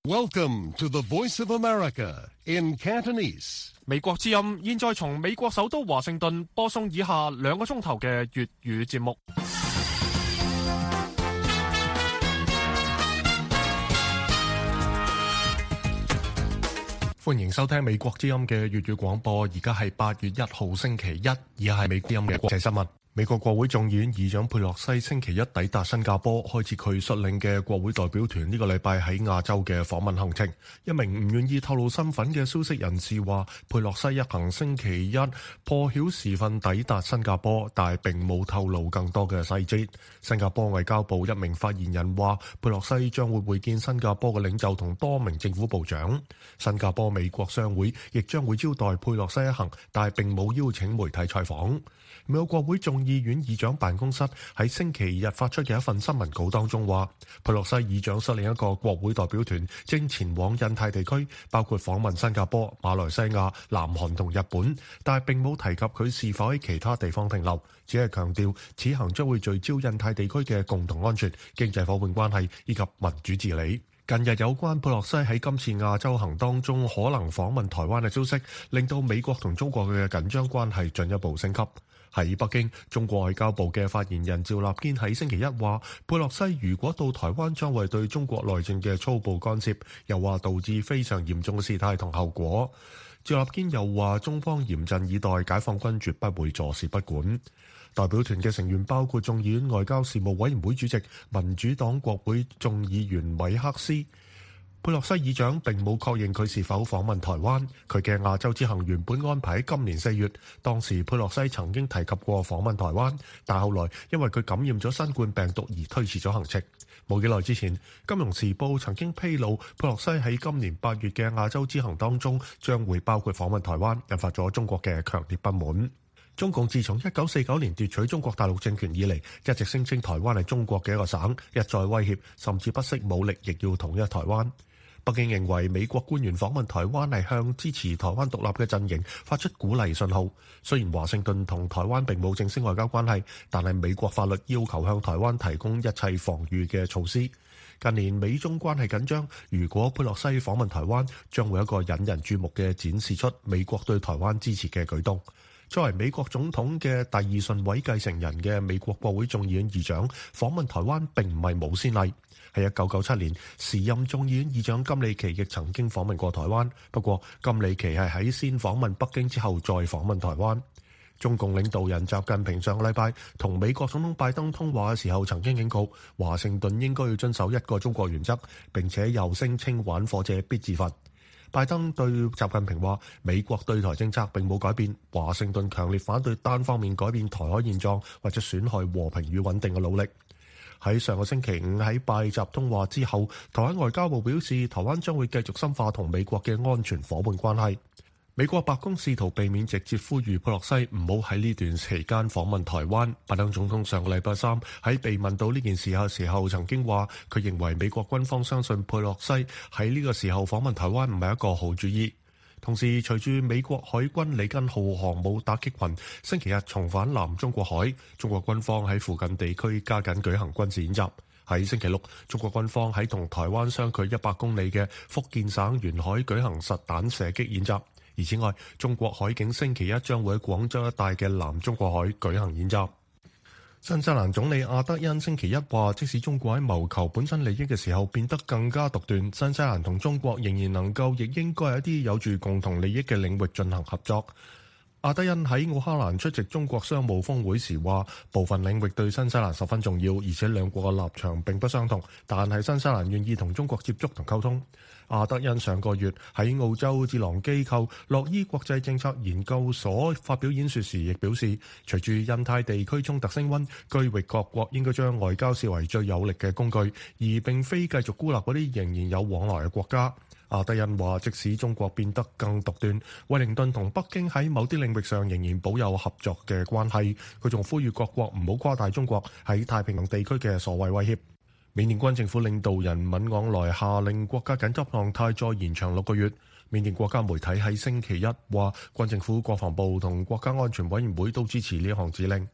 Welcome to the Voice of America in Cantonese. 美國之音現在從美國首都華盛頓播送以下2個鐘頭嘅粵語節目。歡迎收聽美國之音嘅粵語廣播，而家係8月1號星期一，以下係美國之音嘅國際新聞。美國國會眾議院議長佩洛西星期一抵達新加坡，開始佢率領嘅國會代表團呢個禮拜喺亞洲嘅訪問行程。一名唔願意透露身份嘅消息人士話，佩洛西一行星期一破曉時分抵達新加坡，但係並冇透露更多嘅細節。新加坡外交部一名發言人話，佩洛西將會會見新加坡嘅領袖同多名政府部長。新加坡美國商會亦將會招待佩洛西一行，但係並冇邀請媒體採訪。美國國會眾議院議長辦公室喺星期日發出嘅一份新聞稿當中話，佩洛西議長率領一個國會代表團正前往印太地區，包括訪問新加坡、馬來西亞、南韓同日本，但係並冇提及佢是否喺其他地方停留，只係強調此行將會聚焦印太地區嘅共同安全、經濟夥伴關係以及民主治理。近日有關佩洛西喺今次亞洲行當中可能訪問台灣嘅消息，令到美國同中國嘅緊張關係進一步升級。喺北京，中國外交部嘅發言人趙立堅喺星期一話，佩洛西如果到台灣將會對中國內政嘅粗暴干涉，又話導致非常嚴重嘅事態同後果。趙立堅又話，中方嚴陣以待，解放軍絕不會坐視不管。代表團嘅成員包括眾議院外交事務委員會主席民主黨國會眾議員韋克斯。佩洛西議長並冇確認佢是否訪問台灣。佢嘅亞洲之行原本安排喺今年4月，當時佩洛西曾經提及過訪問台灣，但後來因為佢感染咗新冠病毒而推遲咗行程。冇幾耐之前，《金融時報》曾經披露佩洛西喺今年8月嘅亞洲之行當中將會包括訪問台灣，引發咗中國嘅強烈不滿。中共自從1949年奪取中國大陸政權以嚟，一直聲稱台灣係中國嘅一個省，一再威脅，甚至不惜武力亦要統一台灣。北京認為美國官員訪問台灣係向支持台灣獨立嘅陣營發出鼓勵信號。雖然華盛頓同台灣並冇正式外交關係，但係美國法律要求向台灣提供一切防禦嘅措施。近年美中關係緊張，如果佩洛西訪問台灣，將會一個引人注目嘅展示出美國對台灣支持嘅舉動。作為美國總統嘅第2順位繼承人嘅美國國會眾議院議長訪問台灣並唔係冇先例。喺1997年，時任眾議院議長金里奇亦曾經訪問過台灣，不過金里奇係喺先訪問北京之後再訪問台灣。中共領導人習近平上個禮拜同美國總統拜登通話嘅時候曾經警告，華盛頓應該要遵守一個中國原則，並且又聲稱玩火者必自焚。拜登對習近平話，美國對台政策並冇改變，華盛頓強烈反對單方面改變台海現狀或者損害和平與穩定嘅努力。喺上個星期5喺拜習通話之後，台灣外交部表示，台灣將會繼續深化同美國嘅安全夥伴關係。美國白宮試圖避免直接呼籲佩洛西唔好喺呢段期間訪問台灣。拜登總統上個禮拜3喺被問到呢件事嘅時候，曾經話佢認為美國軍方相信佩洛西喺呢個時候訪問台灣唔係一個好主意。同時，隨住美國海軍里根號航母打擊群星期日重返南中國海，中國軍方喺附近地區加緊舉行軍事演習。喺星期六，中國軍方喺同台灣相距100公里嘅福建省沿海舉行實彈射擊演習。而此外，中國海警星期一將會喺廣州一帶嘅南中國海舉行演習。新西蘭總理阿德恩星期一話，即使中國喺謀求本身利益嘅時候變得更加獨斷，新西蘭同中國仍然能夠，亦應該喺一啲有住共同利益嘅領域進行合作。阿德恩喺奧克蘭出席中國商務峰會時話，部分領域對新西蘭十分重要，而且兩國嘅立場並不相同，但係新西蘭願意同中國接觸同溝通。阿德恩上個月喺澳洲智囊機構洛伊國際政策研究所發表演說時，亦表示，隨住印太地區衝突升溫，區域各國應該將外交視為最有力嘅工具，而並非繼續孤立嗰啲仍然有往來嘅國家。阿德恩話，即使中國變得更獨斷，惠靈頓同北京喺某啲領域上仍然保有合作嘅關係。佢仲呼籲各國唔好誇大中國喺太平洋地區嘅所謂威脅。緬甸軍政府領導人敏昂萊下令國家緊急狀態再延長6個月。緬甸國家媒體喺星期一話，軍政府、國防部同國家安全委員會都支持呢項指令。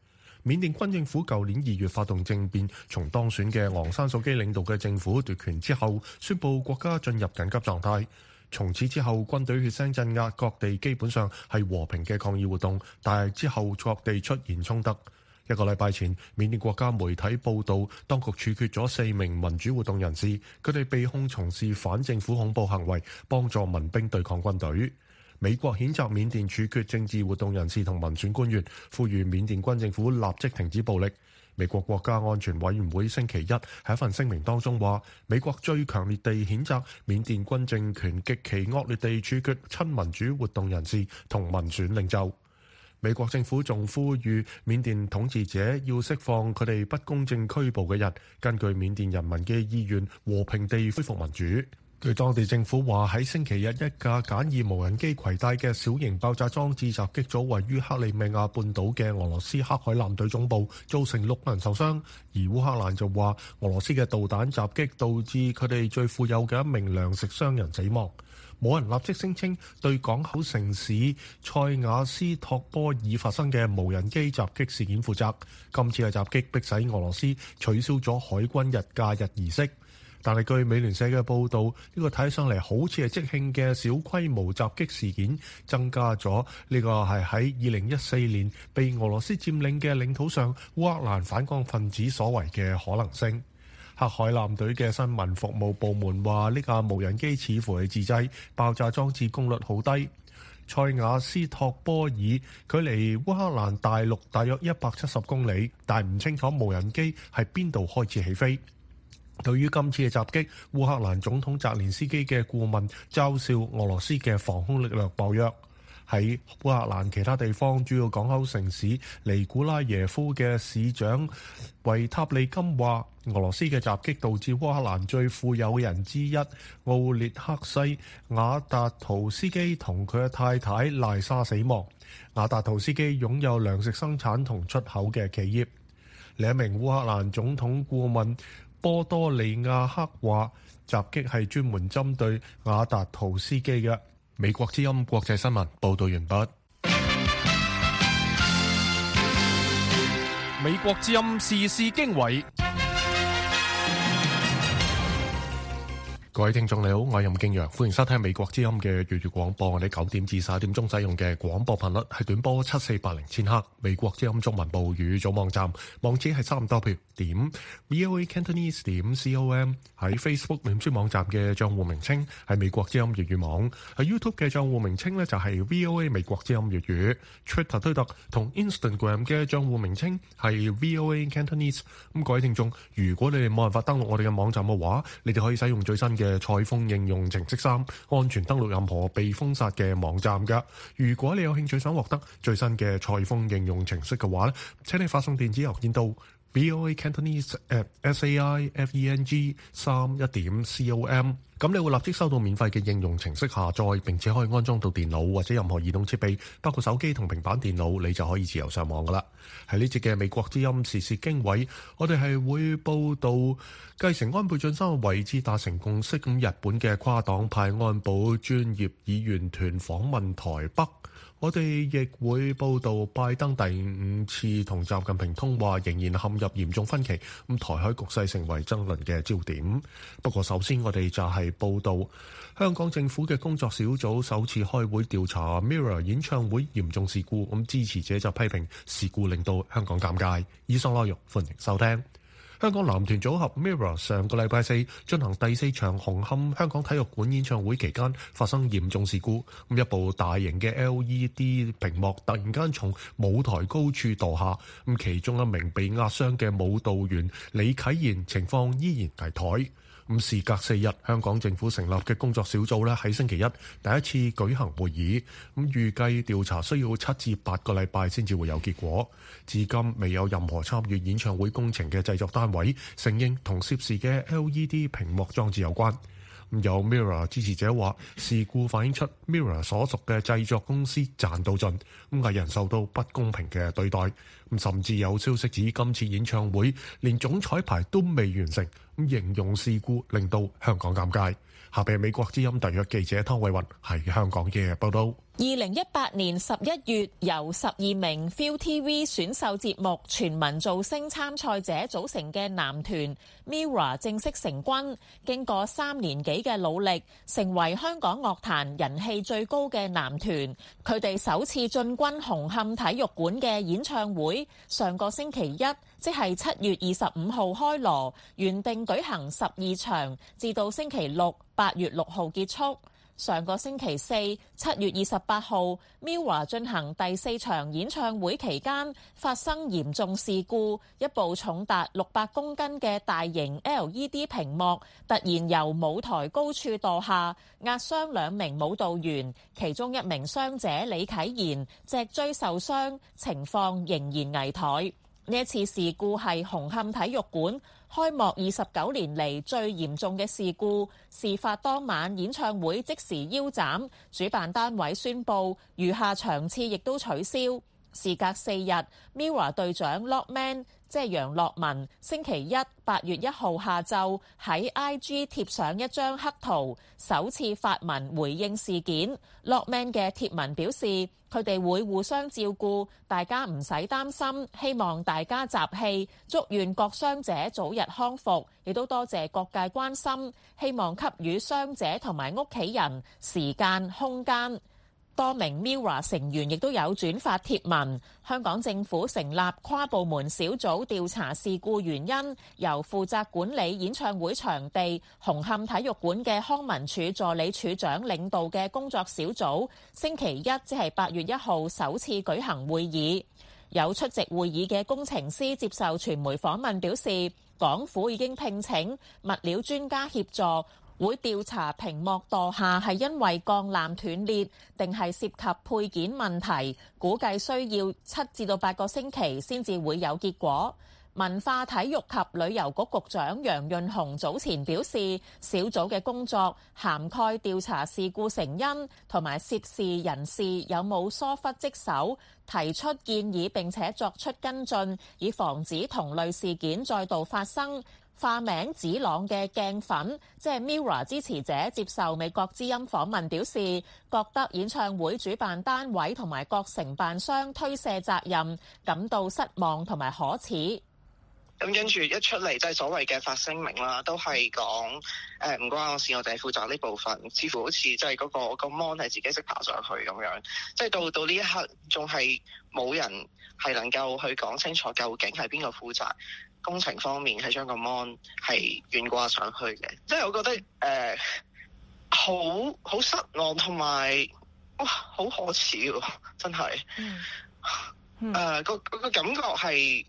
緬甸軍政府舊年2月發動政變，從當選嘅昂山素姬領導嘅政府奪權之後，宣布國家進入緊急狀態。從此之後，軍隊血腥鎮壓各地，基本上係和平嘅抗議活動，但係之後各地出現衝突。一個禮拜前，緬甸國家媒體報道，當局處決咗4名民主活動人士，佢哋被控從事反政府恐怖行為，幫助民兵對抗軍隊。美國譴責緬甸處決政治活動人士同民選官員，呼籲緬甸軍政府立即停止暴力。美國國家安全委員會星期一喺一份聲明當中話，美國最強烈地譴責緬甸軍政權極其惡劣地處決親民主活動人士同民選領袖。美國政府仲呼籲緬甸統治者要釋放佢哋不公正拘捕嘅人，根據緬甸人民嘅意願和平地恢復民主。據當地政府話，喺星期日一架簡易無人機攜帶嘅小型爆炸裝置襲擊咗位於克里米亞半島嘅俄羅斯黑海艦隊總部，造成6人受傷。而烏克蘭就話，俄羅斯嘅導彈襲擊導致佢哋最富有嘅一名糧食商人死亡。冇人立即聲稱對港口城市塞瓦斯托波爾發生嘅無人機襲擊事件負責。今次嘅襲擊迫使俄羅斯取消咗海軍日假日儀式。但係據美聯社嘅報導，呢個睇上嚟好似係即興嘅小規模襲擊事件，增加咗呢個係喺2014年被俄羅斯佔領嘅領土上烏克蘭反抗分子所為嘅可能性。黑海艦隊嘅新聞服務部門話，呢架無人機似乎係自製，爆炸裝置功率好低。塞瓦斯托波爾距離烏克蘭大陸大約170公里，但唔清楚無人機係邊度開始起飛。對於今次嘅襲擊，烏克蘭總統澤連斯基嘅顧問嘲笑俄羅斯嘅防空力量薄弱。喺烏克蘭其他地方主要港口城市尼古拉耶夫嘅市長維塔利金話，俄羅斯嘅襲擊導致烏克蘭最富有嘅人之一奧列克西瓦達圖斯基同佢嘅太太賴莎死亡。瓦達圖斯基擁有糧食生產同出口嘅企業。另一名烏克蘭總統顧問波多利亞克話，襲擊係專門針對瓦達圖斯基嘅。美國之音國際新聞報道完畢。 美國之音時事經緯。 各位聽眾你好，我係任敬陽，歡迎收聽美國之音嘅粵語廣播。我哋9點至11點鐘使用嘅廣播頻率係短波7480千赫。美國之音中文部語組網站網址係3w.voacantonese.com。喺 Facebook 臉書網站嘅賬戶名稱係美國之音粵語網。喺 YouTube 嘅賬戶名稱呢就係 VOA 美國之音粵語。Twitter 推特同 Instagram 嘅賬戶名稱係 VOA Cantonese。咁各位聽眾，如果你哋冇辦法登錄我哋嘅網站嘅話，你哋可以使用最新嘅採風應用程式3，安全登錄任何被封殺嘅網站㗎。如果你有興趣想獲得最新嘅採風應用程式嘅話咧，請你發送電子郵件到 voacantonese@saifeng31.com。咁你會立即收到免費嘅應用程式下載，並且可以安裝到電腦或者任何移動設備，包括手機同平板電腦，你就可以自由上網噶啦。喺呢節嘅美國之音時事經緯，我哋係會報道繼承安倍晉三嘅位置達成共識，咁日本嘅跨黨派安保專業議員團訪問台北。我哋亦會報道拜登第5次同習近平通話仍然陷入嚴重分歧，咁台海局勢成為爭論嘅焦點。不過首先我哋就係報道香港政府嘅工作小組首次開會調查 Mirror 演唱會嚴重事故，咁支持者就批評事故令到香港尷尬。以上內容歡迎收聽。香港男團組合 Mirror 上個禮拜4進行第4場紅磡香港體育館演唱會期間發生嚴重事故，一部大型嘅 LED 屏幕突然間從舞台高處墮下，其中一名被壓傷嘅舞蹈員李啟賢情況依然危殆。事隔4日，香港政府成立嘅工作小組喺星期一第一次舉行會議，預計調查需要7至8個禮拜先至會有結果。至今未有任何參與演唱會工程嘅製作單位承認同涉事嘅 LED 屏幕裝置有關。有 Mirror 支持者話，事故反映出 Mirror 所屬嘅製作公司賺到盡，藝人受到不公平嘅對待。甚至有消息指今次演唱會連總彩排都未完成，形容事故令到香港尷尬。下邊美國之音特約記者湯偉雲喺香港嘅報道。 2018年11月，由12名 ViuTV 選秀節目全民造星參賽者組成嘅男團 MIRROR 正式成軍，經過3年幾嘅努力，成為香港樂壇人氣最高嘅男團。佢哋首次進軍紅磡體育館嘅演唱會，上個星期一，即係7月25號開鑼，原定舉行12場，至到星期六8月6號結束。上個星期四7月28號 MIRROR 進行第4場演唱會期間發生嚴重事故，一部重達600公斤嘅大型 LED 屏幕突然由舞台高處墮下，壓傷2名舞蹈員，其中1名傷者李啟賢脊椎受傷，情況仍然危殆。呢一次事故係紅磡體育館開幕29年嚟最嚴重嘅事故。事發當晚演唱會即時腰斬，主辦單位宣布餘下場次亦都取消。事隔4日 ，MIRROR 隊長 Lokman 即係楊樂文，星期一8月1號下晝喺 IG 貼上一張黑圖，首次發文回應事件。Lokman 嘅貼文表示，佢哋會互相照顧，大家唔使擔心，希望大家集氣，祝願各傷者早日康復，亦都多謝各界關心，希望給予傷者同埋屋企人時間空間。多名 MIRROR 成員亦都有轉發貼文。香港政府成立跨部門小組調查事故原因，由負責管理演唱會場地紅磡體育館嘅康文署助理處長領導嘅工作小組，星期一即係8月1號首次舉行會議。有出席會議嘅工程師接受傳媒訪問表示，港府已經聘請物料專家協助，會調查屏幕墮下係因為鋼纜斷裂，定係涉及配件問題，估計需要7至8個星期先至會有結果。文化體育及旅遊局局長楊潤雄早前表示，小組嘅工作涵蓋調查事故成因同埋涉事人士有冇疏忽職守，提出建議並且作出跟進，以防止同類事件再度發生。化名子朗嘅鏡粉，即係 MIRROR 支持者，接受美國之音訪問表示，覺得演唱會主辦單位同埋各承辦商推卸責任，感到失望同埋可恥。 咁跟住一出嚟，即係所謂嘅發聲明啦，都係講唔關我事，我哋係負責呢部分。似乎好似即係嗰個 mon 係自己識爬上去咁樣，即係到呢一刻，仲係冇人係能夠去講清楚究竟係邊個負責。工程方面係將個 mon 係懸掛上去嘅，即係我覺得好失望同埋哇好可恥喎，真係個感覺係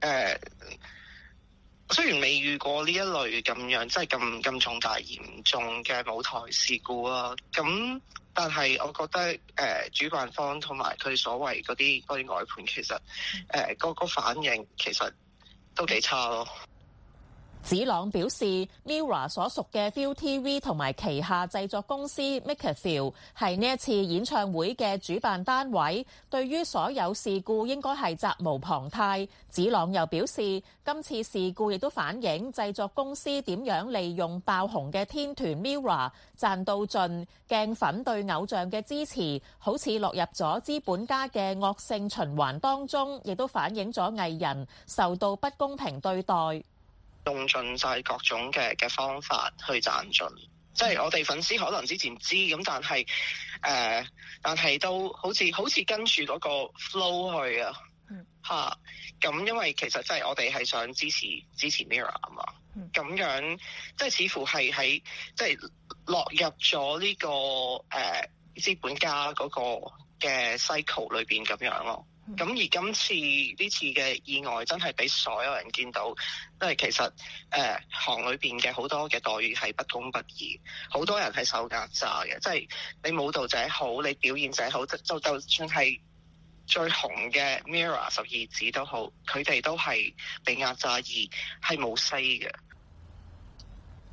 雖然未遇過呢一類咁樣即係咁重大嚴重嘅舞台事故啊，咁但係我覺得主辦方同埋佢所謂嗰啲外判其實個反應其實都幾差咯。 子朗表示 ，MIRROR 所屬嘅 ViuTV 同埋旗下製作公司 MakerVille 係呢一次演唱會嘅主辦單位，對於所有事故應該係責無旁貸。子朗又表示，今次事故亦都反映製作公司點樣利用爆紅嘅天團 MIRROR 賺到盡，鏡粉對偶像嘅支持好似落入咗資本家嘅惡性循環當中，亦都反映咗藝人受到不公平對待。 用盡晒各種嘅方法去賺盡，即係我哋粉絲可能之前知咁，但係都好似跟住嗰個 flow 去啊嚇。咁因為其實即係我哋係想支持 MIRROR 啊嘛，咁樣即係似乎係喺即係落入咗呢個資本家嗰個嘅 cycle 裏邊咁樣咯。咁而今次呢次嘅意外真係俾所有人見到，因為其實行裏邊嘅好多嘅待遇係不公不義，好多人係受壓榨嘅，即係你舞蹈者好，你表演者好，就算係最紅嘅 MIRROR 12子都好，佢哋都係被壓榨而係冇 say 嘅。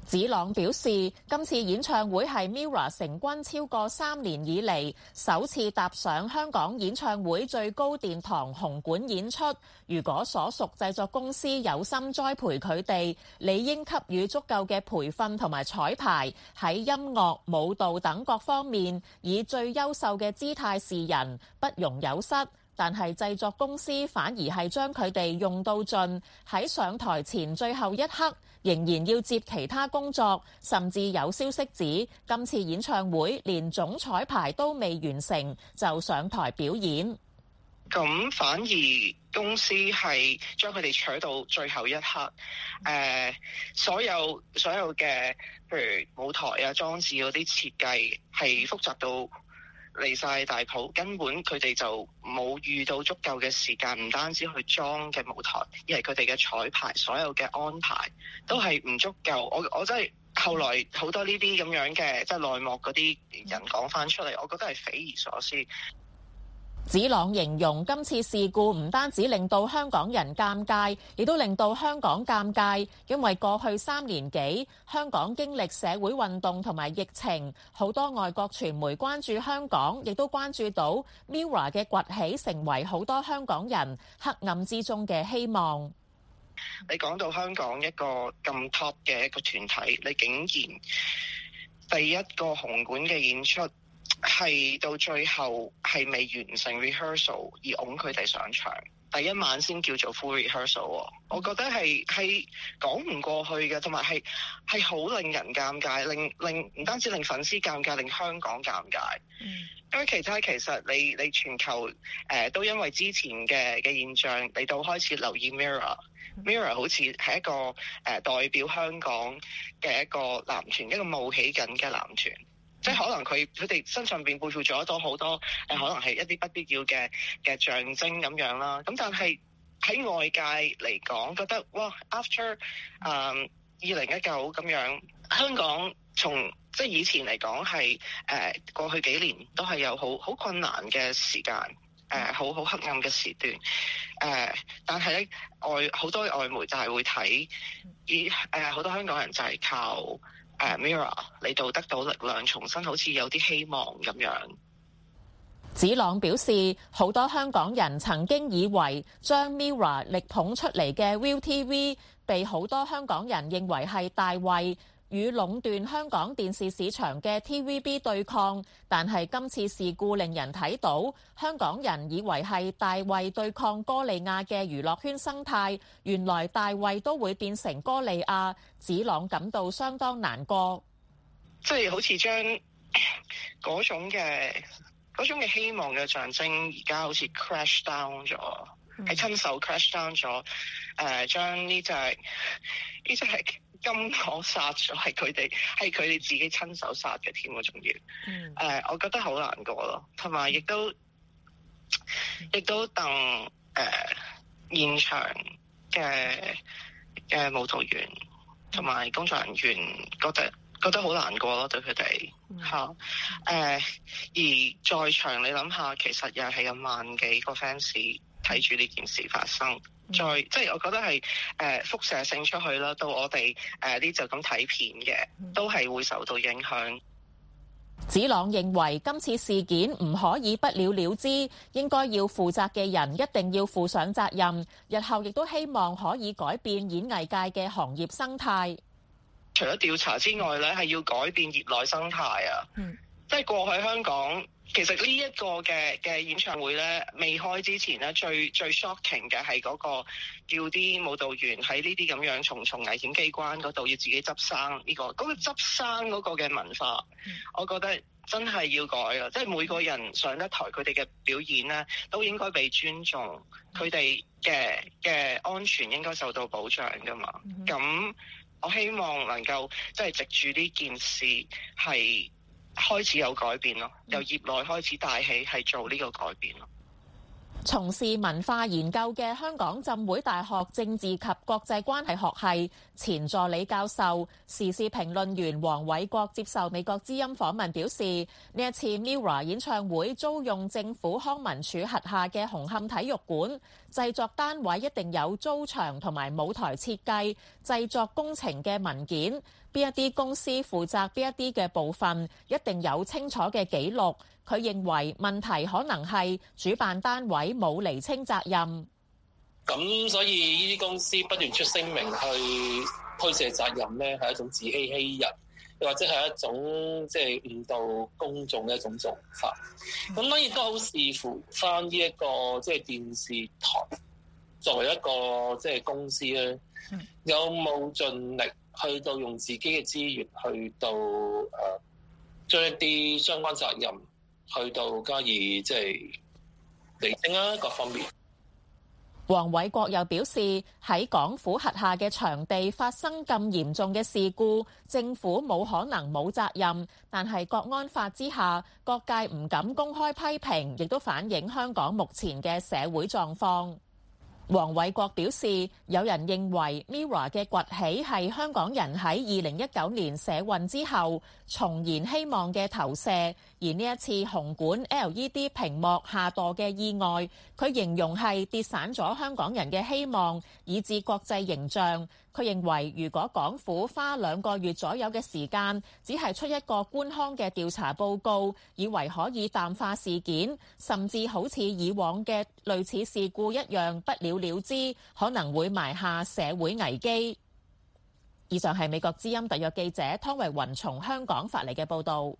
子朗表示，今次演唱會係 MIRROR 成軍超過3年以嚟首次踏上香港演唱會最高殿堂紅館演出。如果所屬製作公司有心栽培佢哋，理應給予足夠嘅培訓同埋彩排，喺音樂、舞蹈等各方面以最優秀嘅姿態示人，不容有失。但係製作公司反而係將佢哋用到盡，喺上台前最後一刻仍然要接其他工作，甚至有消息指今次演唱會連總彩排都未完成就上台表演。 咁反而公司係將佢哋取到最後一刻，所有嘅譬如舞台啊、裝置嗰啲設計係複雜到離晒大譜，根本佢哋就冇遇到足夠嘅時間，唔單止去裝嘅舞台，而係佢哋嘅彩排，所有嘅安排都係唔足夠。我真係後來好多呢啲咁樣嘅即係內幕嗰啲人講翻出嚟，我覺得係匪夷所思。 子朗形容今次事故唔單止令到香港人尷尬，亦都令到香港尷尬，因為過去3年幾香港經歷社會運動同埋疫情，好多外國傳媒關注香港，亦都關注到 MIRROR 嘅崛起成為好多香港人黑暗之中嘅希望。 你講到香港一個咁 top 嘅一個團體，你竟然第一個紅館嘅演出係到最後係未完成 rehearsal 而擁佢哋上場，第一晚先叫做 full rehearsal。我覺得係講唔過去嘅，同埋係好令人尷尬，令唔單止令粉絲尷尬，令香港尷尬。因為其實你全球都因為之前嘅現象嚟到開始留意 MIRROR 好似係一個代表香港嘅一個男團，一個冒起緊嘅男團。即係可能佢哋身上邊背負咗好多可能係一啲不必要嘅象徵咁樣啦。咁但係喺外界嚟講，覺得哇 ，after 2019咁樣，香港從即係以前嚟講係過去幾年都係有好困難嘅時間，好黑暗嘅時段。但係咧好多外媒就係會睇，好多香港人就係靠MIRROR 嚟到得到力量，重新好似有啲希望咁樣。 子朗表示，好多香港人曾經以為將 MIRROR 力捧出嚟嘅 ViuTV 被好多香港人認為係大衛與壟斷香港電視市場嘅 TVB 對抗，但係今次事故令人睇到香港人以為係大衛對抗歌利亞嘅娛樂圈生態，原來大衛都會變成歌利亞。子朗感到相當難過， 即係好似將嗰種嘅希望嘅象徵，而家好似 crash down 咗，係親手 crash down 咗，將呢隻金鵝殺咗，係佢哋自己親手殺嘅添喎，仲要，我覺得好難過咯，同埋亦都戥現場嘅舞蹈員同埋工作人員覺得好難過咯，對佢哋嚇。而在場你諗下，其實又係有萬幾個 fans 睇住呢件事發生。即係我覺得係輻射性出去啦，到我哋呢就咁睇片嘅，都係會受到影響。 子朗認為今次事件唔可以不了了之，應該要負責嘅人一定要負上責任。日後亦都希望可以改變演藝界嘅行業生態。 除咗調查之外咧，係要改變業內生態啊！即係過去香港，其實呢一個嘅演唱會咧，未開之前咧，最 shocking 嘅係嗰個叫啲舞蹈員喺呢啲咁樣重重危險機關嗰度要自己執生呢個嗰個執生嗰個嘅文化，我覺得真係要改啊！即係每個人上一台，佢哋嘅表演咧都應該被尊重，佢哋嘅安全應該受到保障噶嘛。咁我希望能夠即係藉住呢件事係開始有改變咯，由業內開始帶起，係做呢個改變咯。從事文化研究嘅香港浸會大學政治及國際關係學系前助理教授、時事評論員黃偉國接受美國之音訪問表示，呢一次 MIRROR 演唱會租用政府康文署轄下嘅紅磡體育館，製作單位一定有租場同埋舞台設計、製作工程嘅文件，邊一啲公司負責邊一啲嘅部分，一定有清楚嘅記錄。佢認為問題可能係主辦單位冇釐清責任。 咁所以呢啲公司不斷出聲明去推卸責任咧，係一種自欺欺人，又或者係一種即係誤導公眾嘅一種做法。咁當然都好視乎翻呢一個即係電視台作為一個即係公司咧，有冇盡力去到用自己嘅資源去到將一啲相關責任去到加以即係釐清啊，各方面。 黃偉國又表示，喺港府轄下嘅場地發生咁嚴重嘅事故，政府冇可能冇責任，但係國安法之下，各界唔敢公開批評，亦都反映香港目前嘅社會狀況。黃偉國表示，有人認為 MIRROR 嘅崛起係香港人喺2019年社運之後重燃希望嘅投射，而呢一次紅館 LED 屏幕下墮嘅意外，佢形容係跌散咗香港人嘅希望，以至國際形象。佢認為，如果港府花2個月左右嘅時間，只係出一個官腔嘅調查報告，以為可以淡化事件，甚至好似以往嘅類似事故一樣不了了之，可能會埋下社會危機。以上係美國之音特約記者湯慧雲從香港發嚟嘅報導。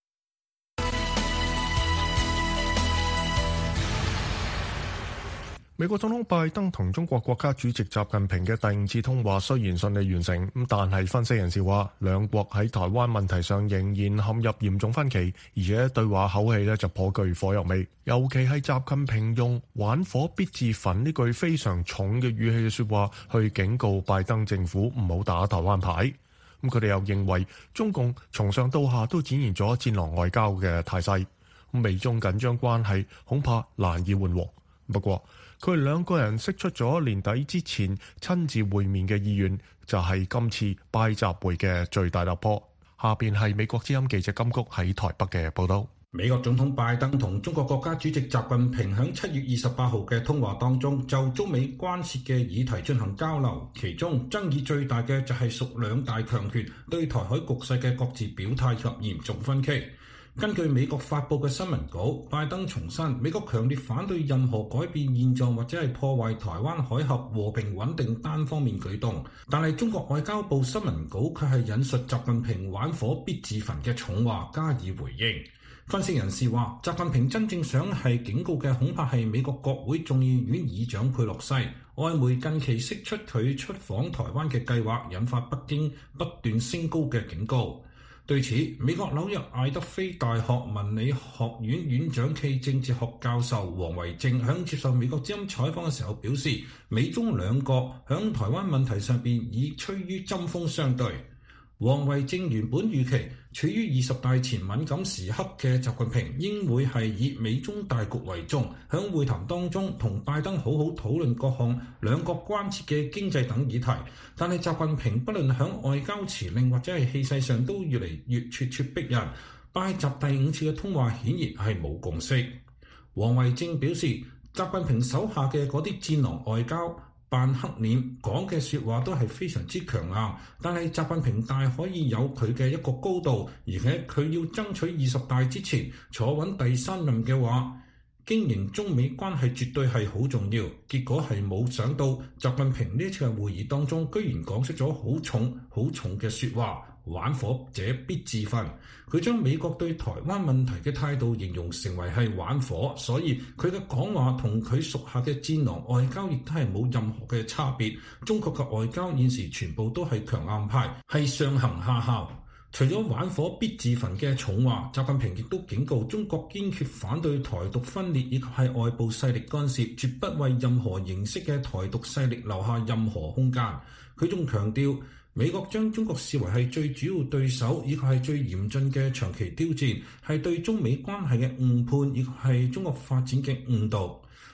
美國總統拜登同中國國家主席習近平嘅第5次通話雖然順利完成，但係分析人士話，兩國喺台灣問題上仍然陷入嚴重分歧，而且對話口氣就頗具火藥味。尤其係習近平用玩火必自焚呢句非常重嘅語氣嘅說話，去警告拜登政府唔好打台灣牌。佢哋又認為中共從上到下都展現咗戰狼外交嘅態勢，美中緊張關係恐怕難以緩和。不過佢哋兩個人釋出咗年底之前親自會面嘅意願，就係今次拜習會嘅最大突破。下邊係美國之音記者金菊喺台北嘅報道。 美國總統拜登同中國國家主席習近平喺7月28號嘅通話當中，就中美關切嘅議題進行交流，其中爭議最大嘅就係屬兩大強權對台海局勢嘅各自表態及嚴重分歧。根據美國發佈嘅新聞稿，拜登重申美國強烈反對任何改變現狀或者係破壞台灣海峽和平穩定單方面舉動，但係中國外交部新聞稿卻係引述習近平玩火必自焚嘅重話加以回應。分析人士話，習近平真正想係警告嘅恐怕係美國國會眾議院議長佩洛西。外媒近期釋出佢出訪台灣嘅計劃，引發北京不斷升高嘅警告。對此，美國紐約艾德菲大學文理學院院長暨政治學教授王維正喺接受美國之音採訪嘅時候表示，美中兩國喺台灣問題上邊已趨於針鋒相對。王維正原本預期，處於20大前敏感時刻嘅習近平應會係以美中大局為重，喺會談當中同拜登好好討論各項兩國關切嘅經濟等議題。但係習近平不論喺外交辭令或者係氣勢上都越嚟越咄咄逼人，拜習第5次嘅通話顯然係冇共識。王維正表示，習近平手下嘅嗰啲戰狼外交扮黑臉講嘅説話都係非常之強硬，但係習近平大可以有佢嘅一個高度，而且佢要爭取20大之前坐穩第3任嘅話，經營中美關係絕對係好重要。結果係冇想到習近平呢次嘅會議當中，居然講出咗好重嘅説話，玩火者必自焚。佢將美國對台灣問題嘅態度形容成為係玩火，所以佢嘅講話同佢屬下嘅戰狼外交亦都係冇任何嘅差別。中國嘅外交現時全部都係強硬派，係上行下效。除咗玩火必自焚嘅重話，習近平亦都警告中國堅決反對台獨分裂以及係外部勢力干涉，絕不為任何形式嘅台獨勢力留下任何空間。佢仲強調，美國將中國視為係最主要對手，以及係最嚴峻嘅長期挑戰，係對中美關係嘅誤判，以及係中國發展嘅誤導。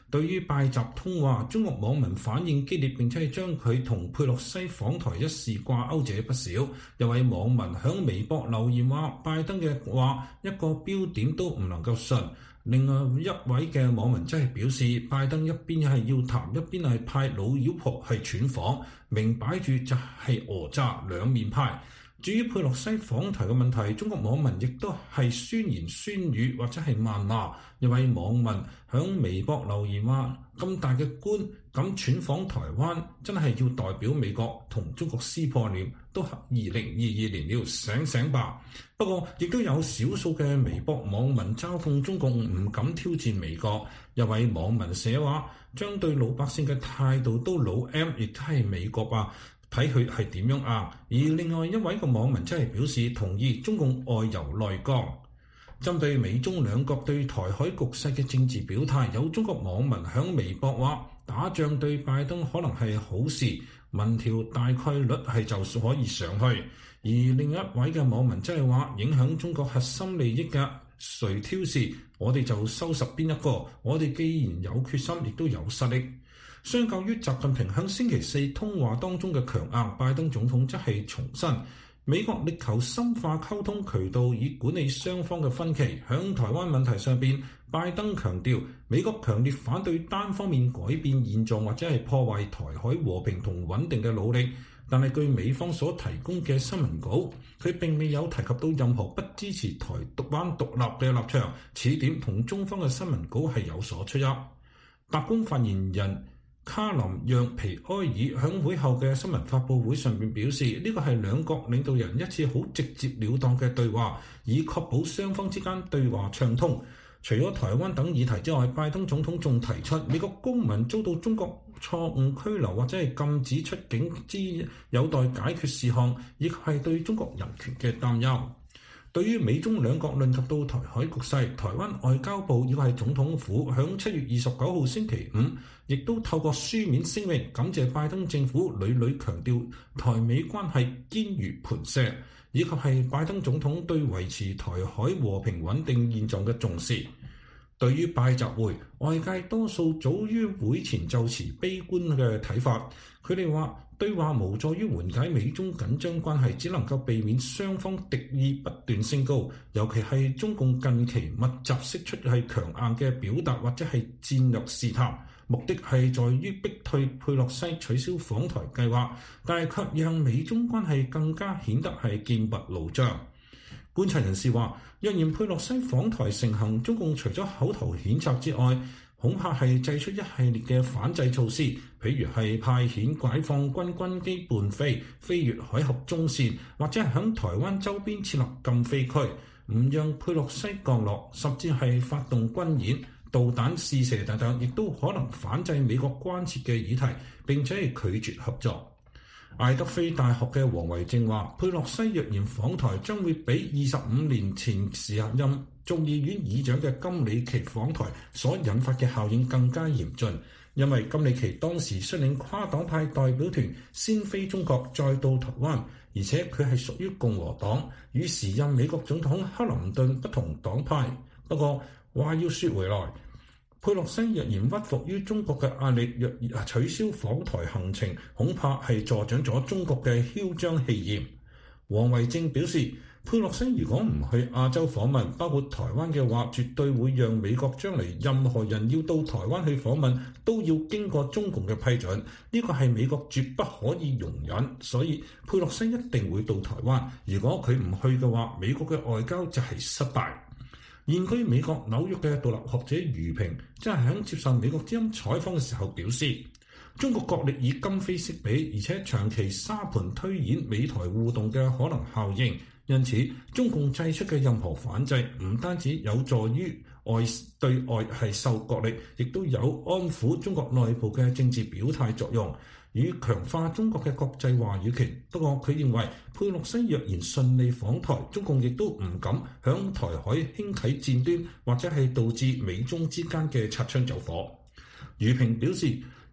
對於拜習通話，中國網民反應激烈，並且係將佢同佩洛西訪台一事掛鈎者不少。有位網民響微博留言話：拜登嘅話一個標點都唔能夠信。另外一位嘅網民真係表示，拜登一邊係要談，一邊係派老妖婆係竄訪，明擺住就係訛詐，兩面派。至於佩洛西訪台嘅問題，中國網民亦都係酸言酸語或者係謾罵。一位網民響微博留言話：咁大嘅官敢竄訪台灣，真係要代表美國同中國撕破臉，都2022年了，醒醒吧！不過亦都有少數嘅微博網民嘲諷中共唔敢挑戰美國。一位網民寫話：將對老百姓嘅態度都老 M， 亦都係美國吧。睇佢係點樣硬。而另外一位個網民真係表示同意中共外柔內剛。針對美中兩國對台海局勢嘅政治表態，有中國網民響微博話：打仗對拜登可能係好事，民調大概率係就可以上去。而另一位嘅網民真係話：影響中國核心利益嘅誰挑事，我哋就收拾邊一個。我哋既然有決心，亦都有實力。相較於習近平向星期四通話當中嘅強硬，拜登總統則係重申美國力求深化溝通渠道，以管理雙方嘅分歧。響台灣問題上邊，拜登強調美國強烈反對單方面改變現狀或者係破壞台海和平同穩定嘅努力。但係據美方所提供嘅新聞稿，佢並未有提及到任何不支持台灣獨立嘅立場，此點同中方嘅新聞稿係有所出入。白宮發言人卡林讓皮埃爾響會後嘅新聞發佈會上面表示，呢個係兩國領導人一次好直接了當嘅對話，以確保雙方之間對話暢通。除咗台灣等議題之外，拜登總統仲提出美國公民遭到中國錯誤拘留或者係禁止出境之有待解決事項，亦係對中國人權嘅擔憂。對於美中兩國論及到台海局勢，台灣外交部亦係總統府響7月29號星期五，亦都透過書面聲明感謝拜登政府屢屢強調台美關係堅如磐石，以及係拜登總統對維持台海和平穩定現狀嘅重視。對於拜習會，外界多數早於會前就持悲觀嘅睇法，佢哋話對話無助於緩解美中緊張關係，只能夠避免雙方敵意不斷升高，尤其係中共近期密集釋出係強硬嘅表達或者係戰略試探，目的係在於逼退佩洛西取消訪台計劃，但係卻讓美中關係更加顯得係劍拔弩張。觀察人士話，若然佩洛西訪台成行，中共除咗口頭譴責之外，恐怕係祭出一系列嘅反制措施，譬如係派遣解放軍機伴飛，飛越海峽中線，或者係響台灣周邊設立禁飛區，唔讓佩洛西降落，甚至係發動軍演、導彈試射等等，亦都可能反制美國關切嘅議題，並且係拒絕合作。艾德菲大學嘅黃維正話，佩洛西若然訪台，將會比25年前時任眾議院議長嘅金里奇訪台所引發嘅效應更加嚴峻，因為金里奇當時率領跨黨派代表團先飛中國，再到台灣，而且佢係屬於共和黨，與時任美國總統克林頓不同黨派。不過話要說回來，佩洛西若然屈服於中國嘅壓力，若然取消訪台行程，恐怕係助長咗中國嘅囂張氣焰。黃維正表示，佩洛西如果唔去亞洲訪問，包括台灣嘅話，絕對會讓美國將來任何人要到台灣去訪問，都要經過中共嘅批准。呢個係美國絕不可以容忍，所以佩洛西一定會到台灣。如果佢唔去嘅話，美國嘅外交就係失敗。現居美國紐約嘅獨立學者余平，即係喺接受美國之音採訪嘅時候表示，中國國力以今非昔比，而且長期沙盤推演美台互動嘅可能效應，因此中共祭出嘅任何反制，唔單止有助於對外係受國力，亦都有安撫中國內部嘅政治表態作用，與強化中國嘅國際話語權。不過佢認為，佩洛西若然順利訪台，中共亦都唔敢響台海興起戰端，或者係導致美中之間嘅擦槍走火。余平表示，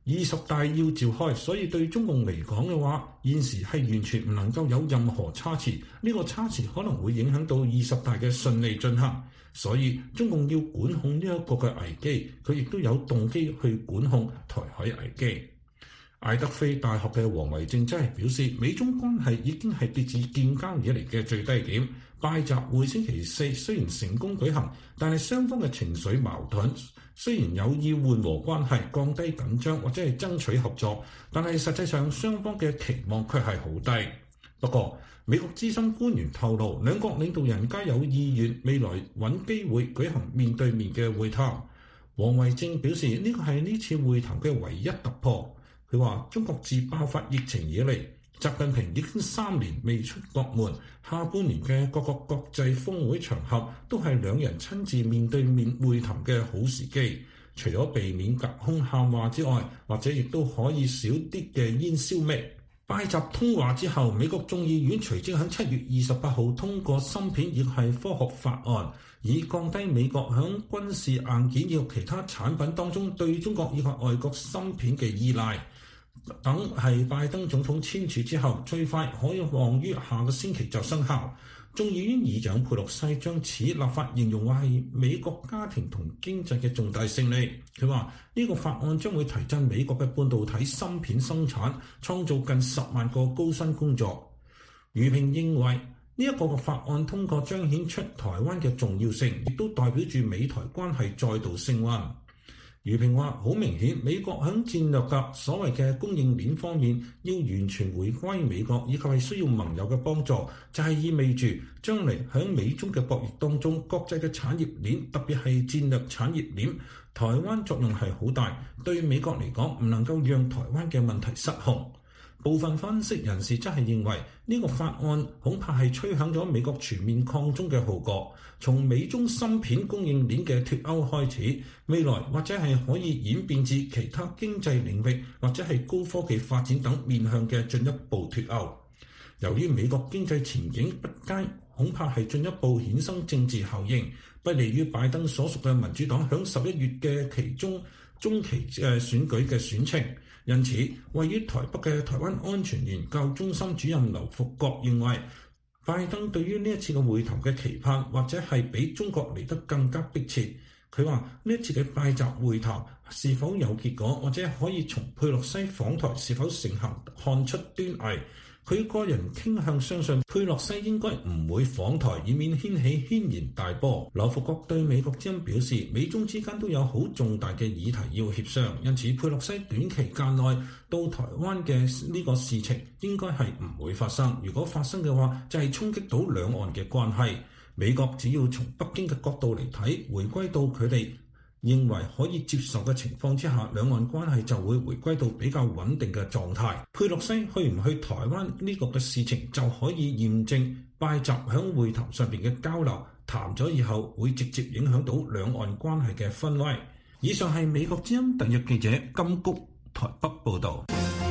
20大要召開，所以對中共嚟講嘅話，現時係完全唔能夠有任何差池。呢個差池可能會影響到20大嘅順利進行。所以中共要管控呢一個嘅危機，佢亦都有動機去管控台海危機。艾德菲大學嘅王維正真係表示，美中關係已經係跌至建交以嚟嘅最低點。拜習會星期四雖然成功舉行，但係雙方嘅情緒矛盾，雖然有意緩和關係、降低緊張或者係爭取合作，但係實際上雙方嘅期望卻係好低。不過，美國資深官員透露，兩國領導人皆有意願未來揾機會舉行面對面嘅會談。王維正表示，呢個係呢次會談嘅唯一突破。佢話：中國自爆發疫情以嚟，習近平已經3年未出國門，下半年嘅各個國際峰會場合都係兩人親自面對面會談嘅好時機。除咗避免隔空喊話之外，或者亦都可以少啲嘅煙消味。拜習通話之後，美國眾議院隨即喺7月28號通過芯片亦係科學法案，以降低美國響軍事硬件以及其他產品當中對中國以及外國芯片嘅依賴。等係拜登總統簽署之後，最快可以望於下個星期就生效。眾議院議長佩洛西將此立法形容話係美國家庭同經濟嘅重大勝利。佢話呢個法案將會提振美國嘅半導體芯片生產，創造近10萬個高薪工作。余平認為呢一個法案通過彰顯出台灣嘅重要性，亦都代表住美台關係再度升溫。余平話：好明顯，美國喺戰略嘅所謂嘅供應鏈方面，要完全回歸美國，以及係需要盟友嘅幫助，就係意味住將嚟喺美中嘅博弈當中，國際嘅產業鏈，特別係戰略產業鏈，台灣作用係好大。對美國嚟講，唔能夠讓台灣嘅問題失控。部分分析人士則係認為呢個法案恐怕係吹響咗美國全面抗中嘅號角。從美中芯片供應鏈嘅脫鈎開始，未來或者係可以演變至其他經濟領域或者係高科技發展等面向嘅進一步脫鈎。由於美國經濟前景不佳，恐怕係進一步衍生政治效應，不利於拜登所屬嘅民主黨響11月嘅中期選舉嘅選情。因此，位於台北嘅台灣安全研究中心主任劉福國認為，拜登對於呢一次嘅會談嘅期盼，或者係比中國嚟得更加迫切。佢話呢一次嘅拜習會談是否有結果，或者可以從佩洛西訪台是否成行看出端倪。佢個人傾向相信佩洛西應該唔會訪台，以免掀起軒然大波。劉福國對美國之音表示，美中之間都有好重大嘅議題要協商，因此佩洛西短期間內到台灣嘅呢個事情應該係唔會發生。如果發生嘅話，就係衝擊到兩岸嘅關係。美國只要從北京嘅角度嚟睇，回歸到佢哋認為可以接受嘅情況之下，兩岸關係就會回歸到比較穩定嘅狀態。佩洛西去唔去台灣呢個嘅事情，就可以驗證拜習響會談上邊嘅交流談咗以後，會直接影響到兩岸關係嘅氛圍。以上係美國之音特約記者金谷台北報導。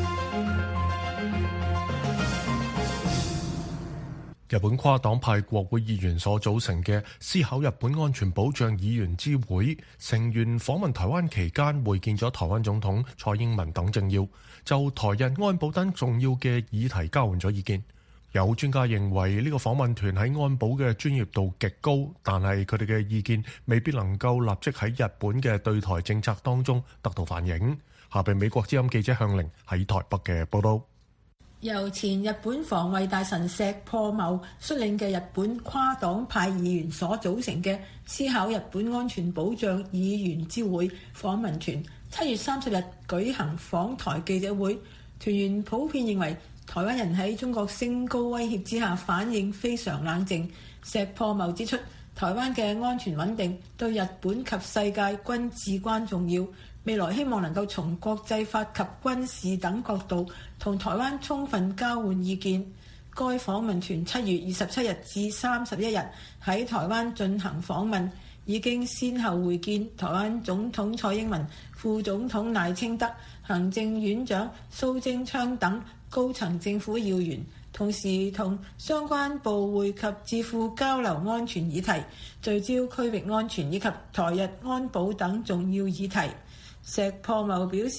日本跨黨派國會議員所組成嘅思考日本安全保障議員之會成員訪問台灣期間，會見咗台灣總統蔡英文等政要，就台日安保等重要嘅議題交換咗意見。有專家認為呢個訪問團喺安保嘅專業度極高，但係佢哋嘅意見未必能夠立即喺日本嘅對台政策當中得到反映。下邊美國之音記者向玲喺台北嘅報道。 由前日本防衛大臣石破茂率領嘅日本跨黨派議員所組成嘅思考日本安全保障議員之會訪問團7月30日舉行訪台記者會，團員普遍認為台灣人喺中國升高威脅之下反應非常冷靜。石破茂指出，台灣嘅安全穩定對日本及世界均至關重要，未來希望能夠從國際法及軍事等角度同台灣充分交換意見。該訪問團7月27日至31日喺台灣進行訪問，已經先後會見台灣總統蔡英文、副總統賴清德、行政院長蘇貞昌等高層政府要員，同時同相關部會及智庫交流安全議題，聚焦區域安全以及台日安保等重要議題。石破茂表示，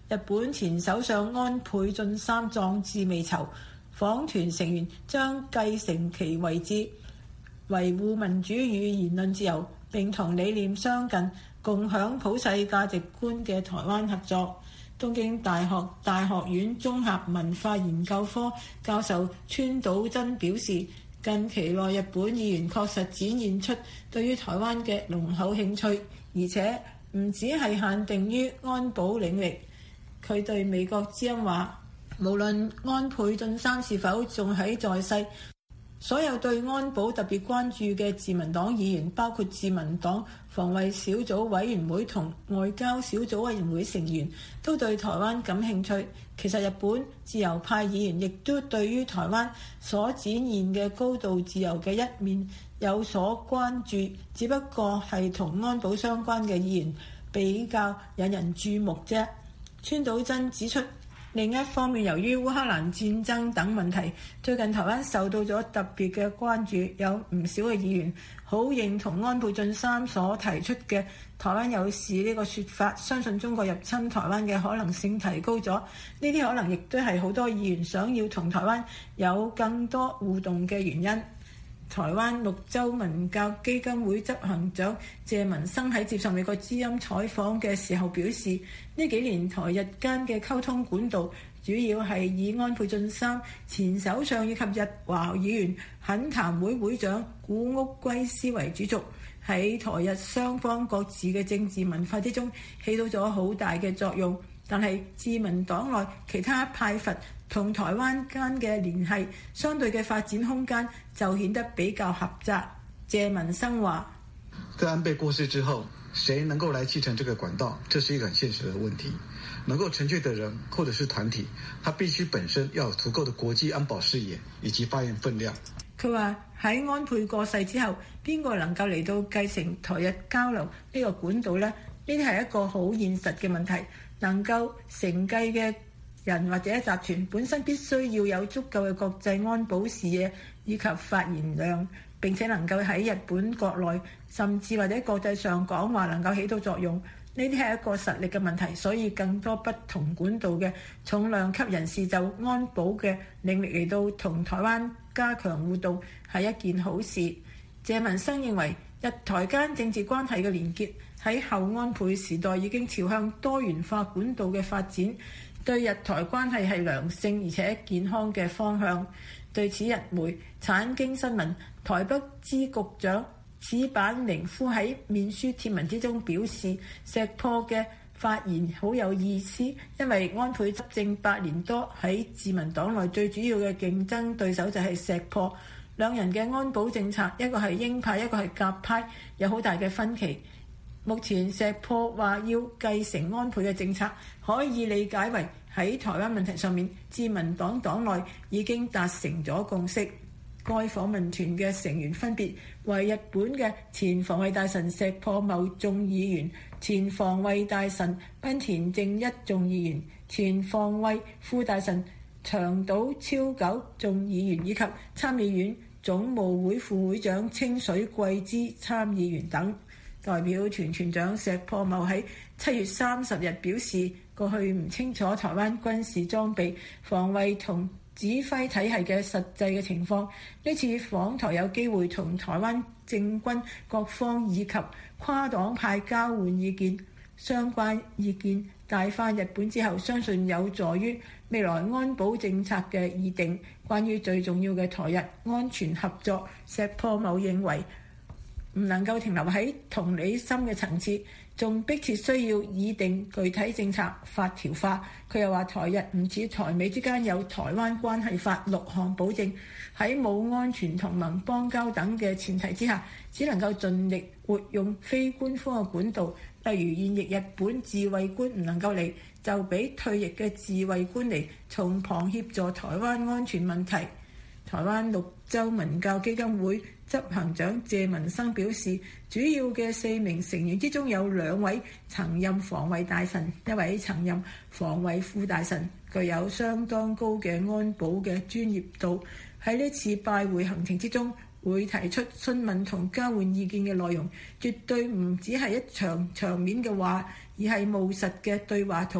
日本前首相安倍晉三壯志未酬，訪團成員將繼承其位置，維護民主與言論自由，並同理念相近、共享普世價值觀嘅台灣合作。東京大學大學院綜合文化研究科教授川島真表示，近期內日本議員確實展現出對於台灣嘅濃厚興趣，而且唔只係限定於安保領域。佢對美國之音話，無論安倍晉三是否仲在世，所有對安保特別關注嘅自民黨議員，包括自民黨防衛小組委員會同外交小組委員會成員，都對台灣感興趣。其實日本自由派議員亦都對於台灣所展現嘅高度自由嘅一面有所關注，只不過係同安保相關嘅議員比較引人注目啫。川島真指出，另一方面，由於烏克蘭戰爭等問題，最近台灣受到咗特別嘅關注，有唔少嘅議員好認同安倍晉三所提出嘅台灣有事呢個說法，相信中國入侵台灣嘅可能性提高咗。呢啲可能亦都係好多議員想要同台灣有更多互動嘅原因。台灣綠洲文教基金會執行長謝文生喺接受美國之音採訪嘅時候表示，呢幾年台日間嘅溝通管道主要係以安倍晉三前首相以及日華議員懇談會會長古屋圭司為主軸，喺台日雙方各自嘅政治文化之中起到咗好大嘅作用。但係自民黨內其他派閥同台灣間嘅聯繫相對嘅發展空間就顯得比較狹窄。謝文生話： 在安倍過世之後，誰能夠來繼承這個管道，這是一個很現實的問題。能夠承接的人或者是團體，他必須本身要有足夠的國際安保視野以及發言分量。 佢話喺安倍過世之後，邊個能夠嚟到繼承台日交流呢個管道呢？呢啲係一個好現實嘅問題。能夠承繼嘅人或者集團本身必須要有足夠嘅國際安保視野以及發言量，並且能夠喺日本國內甚至或者國際上講話能夠起到作用。呢啲係一個實力嘅問題，所以更多不同管道嘅重量級人士就安保嘅領域嚟到同台灣加強互動係一件好事。謝文生認為日台間政治關係嘅連結喺後安倍時代已經朝向多元化管道嘅發展，對日台關係係良性而且健康嘅方向。對此，日媒產經新聞台北支局長矢板明夫喺面書貼文之中表示，石破嘅發言好有意思，因為安倍執政8年多，喺自民黨內最主要嘅競爭對手就係石破，兩人嘅安保政策，一個係鷹派，一個係鴿派，有好大嘅分歧。目前石破話要繼承安倍嘅政策，可以理解為喺台灣問題上面，自民黨黨內已經達成咗共識。該訪問團嘅成員分別為日本嘅前防衛大臣石破茂眾議員、前防衛大臣濱田正一眾議員、前防衛副大臣長島昭久眾議員以及參議院總務會副會長清水貴之參議員等。代表團團長石破茂喺7月30日表示，過去唔清楚台灣軍事裝備、防衛同指揮體系嘅實際嘅情況。呢次訪台有機會同台灣政軍各方以及跨黨派交換意見，相關意見帶返日本之後，相信有助於未來安保政策嘅擬定。關於最重要嘅台日安全合作，石破茂認為唔能夠停留喺同理心嘅層次，仲迫切需要擬定具體政策法條化。佢又話台日唔似台美之間有台灣關係法6項保證，喺冇安全同盟邦交等嘅前提之下，只能夠盡力活用非官方嘅管道，例如現役日本自衛官唔能夠嚟，就俾退役嘅自衛官嚟從旁協助台灣安全問題。台灣綠洲文教基金會執行長謝文生表示，主要嘅4名成員之中有2位曾任防衛大臣，1位曾任防衛副大臣，具有相當高嘅安保嘅專業度。喺呢次拜會行程之中，會提出詢問同交換意見嘅內容，絕對唔只係一場場面嘅話，而係務實嘅對話同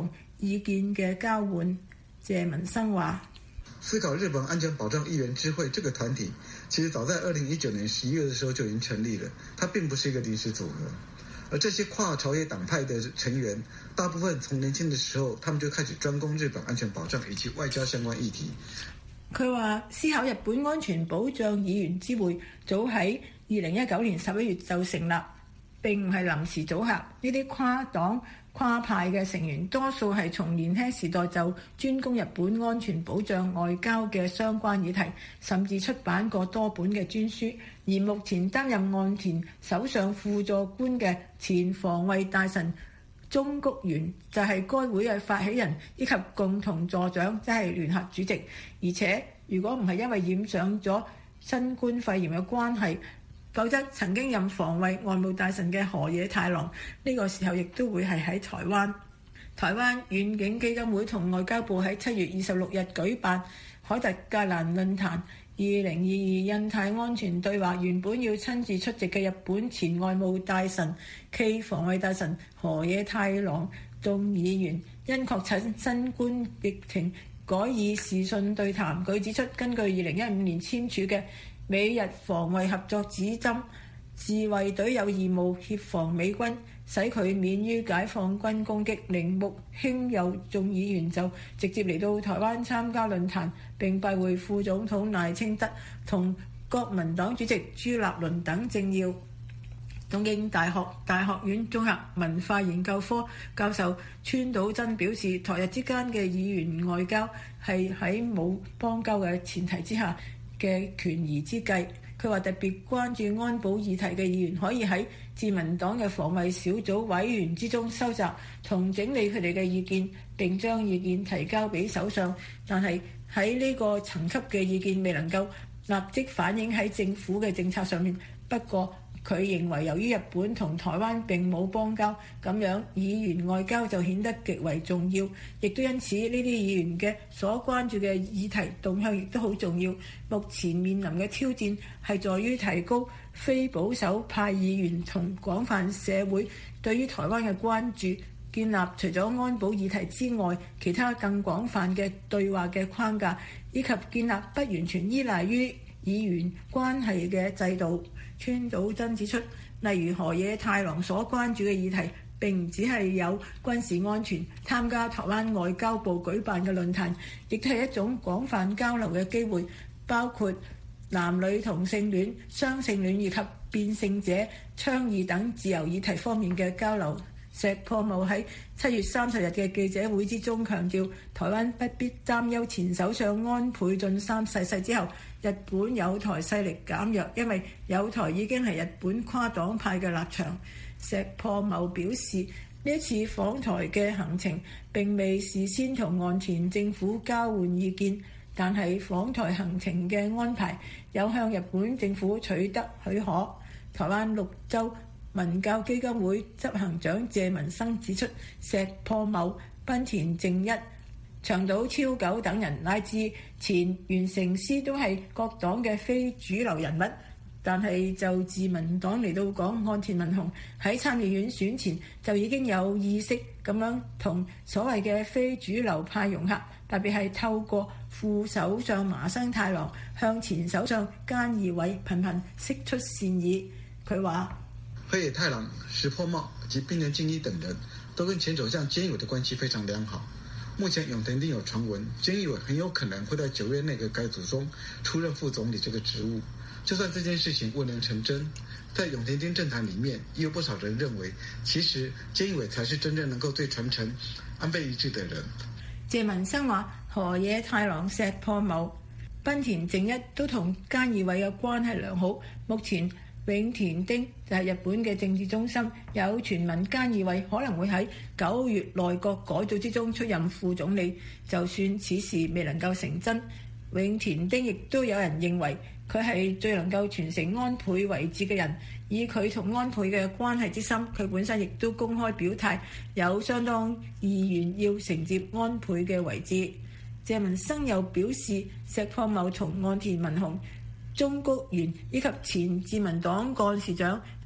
意見嘅交換。謝文生話： 思考日本安全保障議員知會這個團體，其實早在2019年11月的時候就已經成立了，它並不是一個臨時組合。而這些跨朝野黨派的成員，大部分從年輕的時候，他們就開始專攻日本安全保障以及外交相關議題。 佢話思考日本安全保障議員知會早喺2019年11月就成立，並唔係臨時組合。呢啲跨黨跨派嘅成員多數係從年輕時代就專攻日本安全保障外交嘅相關議題，甚至出版過多本嘅專書。而目前擔任岸田首相輔助官嘅前防衛大臣中谷元就係該會嘅發起人以及共同座長，即係聯合主席。而且如果唔係因為染上咗新冠肺炎嘅關係，否則曾經任防衛外務大臣嘅河野太郎呢個時候亦都會係喺台灣。台灣遠景基金會同外交部喺7月26日舉辦海特格蘭論壇2022印太安全對話，原本要親自出席嘅日本前外務大臣暨防衛大臣河野太郎眾議員因確診新冠疫情改以視訊對談。佢指出，根據2015年簽署嘅美日防衛合作指針，自衛隊有義務協防美軍，使佢免於解放軍攻擊。鈴木興佑眾議員就直接嚟到台灣參加論壇，並拜會副總統賴清德同國民黨主席朱立倫等政要。東京大學大學院綜合文化研究科教授川島真表示，台日之間嘅議員外交係喺冇邦交嘅前提之下嘅權宜之計。佢話特別關注安保議題嘅議員可以喺自民黨嘅防衛小組委員之中收集同整理佢哋嘅意見，並將意見提交俾首相。但係喺呢個層級嘅意見未能夠立即反映喺政府嘅政策上面。不過佢認為由於日本同台灣並冇邦交，咁樣議員外交就顯得極為重要，亦都因此呢啲議員嘅所關注嘅議題動向亦都好重要。目前面臨嘅挑戰係在於提高非保守派議員同廣泛社會對於台灣嘅關注，建立除咗安保議題之外其他更廣泛嘅對話嘅框架，以及建立不完全依賴於議員關係嘅制度。川島真指出，例如河野太郎所關注嘅議題並唔只係有軍事安全，參加台灣外交部舉辦嘅論壇亦都係一種廣泛交流嘅機會，包括男女同性戀、雙性戀以及變性者倡議等自由議題方面嘅交流。石破茂喺7月30日嘅記者會之中強調，台灣不必擔憂前首相安倍晉三逝世之後日本友台勢力減弱，因為友台已經係日本跨黨派嘅立場。石破茂表示，呢一次訪台嘅行程並未事先同岸田政府交換意見，但係訪台行程嘅安排有向日本政府取得許可。台灣6州文教基金會執行長謝文生指出，石破茂、濱田正一、長島昭久等人乃至前原成司都係各黨嘅非主流人物，但係就自民黨嚟到講，岸田文雄喺參議院選前就已經有意識咁樣同所謂嘅非主流派融合，特別係透過副首相麻生太郎向前首相菅義偉頻頻釋出善意。佢話河野太郎、石破茂及濱田正一等人都跟前首相菅義偉的關係非常良好。目前永田町有傳聞，菅義偉很有可能會在9月內閣改組中出任副總理這個職務。就算這件事情未能成真，在永田町政壇裡面，也有不少人認為，其實菅義偉才是真正能夠對傳承安倍一致的人。 謝文生話：河野太郎、石破茂、濱田正一都同菅義偉嘅關係良好。目前永田町就係日本嘅政治中心，有傳聞菅義偉可能會喺9月內閣改組之中出任副總理。就算此事未能夠成真，永田町亦都有人認為佢係最能夠傳承安倍遺志嘅人。以佢同安倍嘅關係之深，佢本身亦都公開表態有相當意願要承接安倍嘅遺志。謝文生又表示，石破茂同岸田文雄、中谷元以及前自民黨幹事長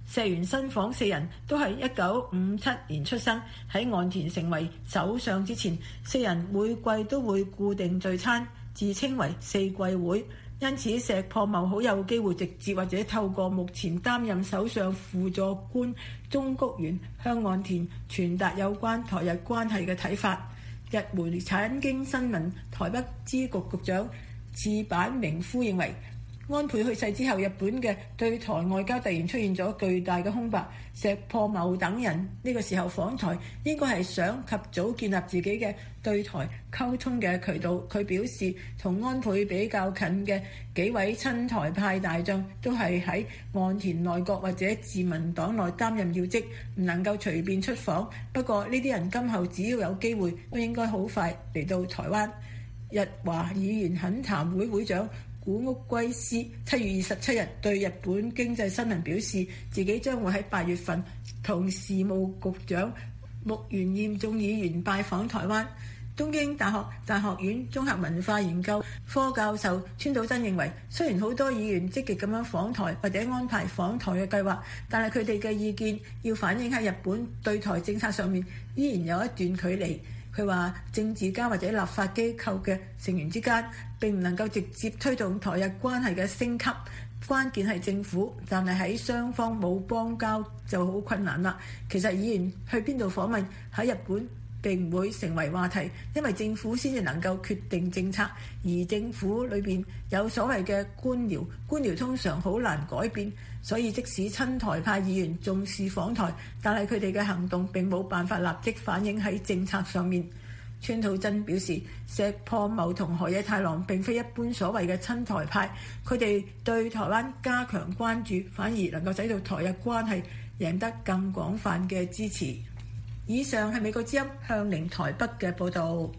石原新房4人都係1957年出生，喺岸田成為首相之前，4人每季都會固定聚餐，自稱為4季會。因此石破茂好有機會直接或者透過目前擔任首相輔助官中谷元向岸田傳達有關台日關係嘅睇法。日媒產經新聞台北支局局長矢板明夫認為，安倍去世之後，日本嘅對台外交突然出現咗巨大嘅空白。石破茂等人呢個時候訪台，應該係想及早建立自己嘅對台溝通嘅渠道。佢表示，同安倍比較近嘅幾位親台派大將都係喺岸田內閣或者自民黨內擔任要職，唔能夠隨便出訪。不過呢啲人今後只要有機會，都應該好快嚟到台灣。日華議員懇談會會長古屋圭司7月27日對日本經濟新聞表示，自己將會喺8月份同事務局長木原稔重議員拜訪台灣。東京大學大學院綜合文化研究科教授川島真認為，雖然好多議員積極咁樣訪台或者安排訪台嘅計劃，但係佢哋嘅意見要反映喺日本對台政策上面，依然有一段距離。佢話政治家或者立法機構嘅成員之間並唔能夠直接推動台日關係嘅升級，關鍵係政府，但係喺雙方冇邦交就好困難啦。其實議員去邊度訪問喺日本並唔會成為話題，因為政府先至能夠決定政策，而政府裏邊有所謂嘅官僚，官僚通常好難改變，所以即使親台派議員重視訪台，但係佢哋嘅行動並冇辦法立即反映喺政策上面。川島真表示，石破茂同河野太郎並非一般所謂嘅親台派，佢哋對台灣加強關注，反而能夠使到台日關係贏得更廣泛嘅支持。以上係美國之音向寧台北嘅報導。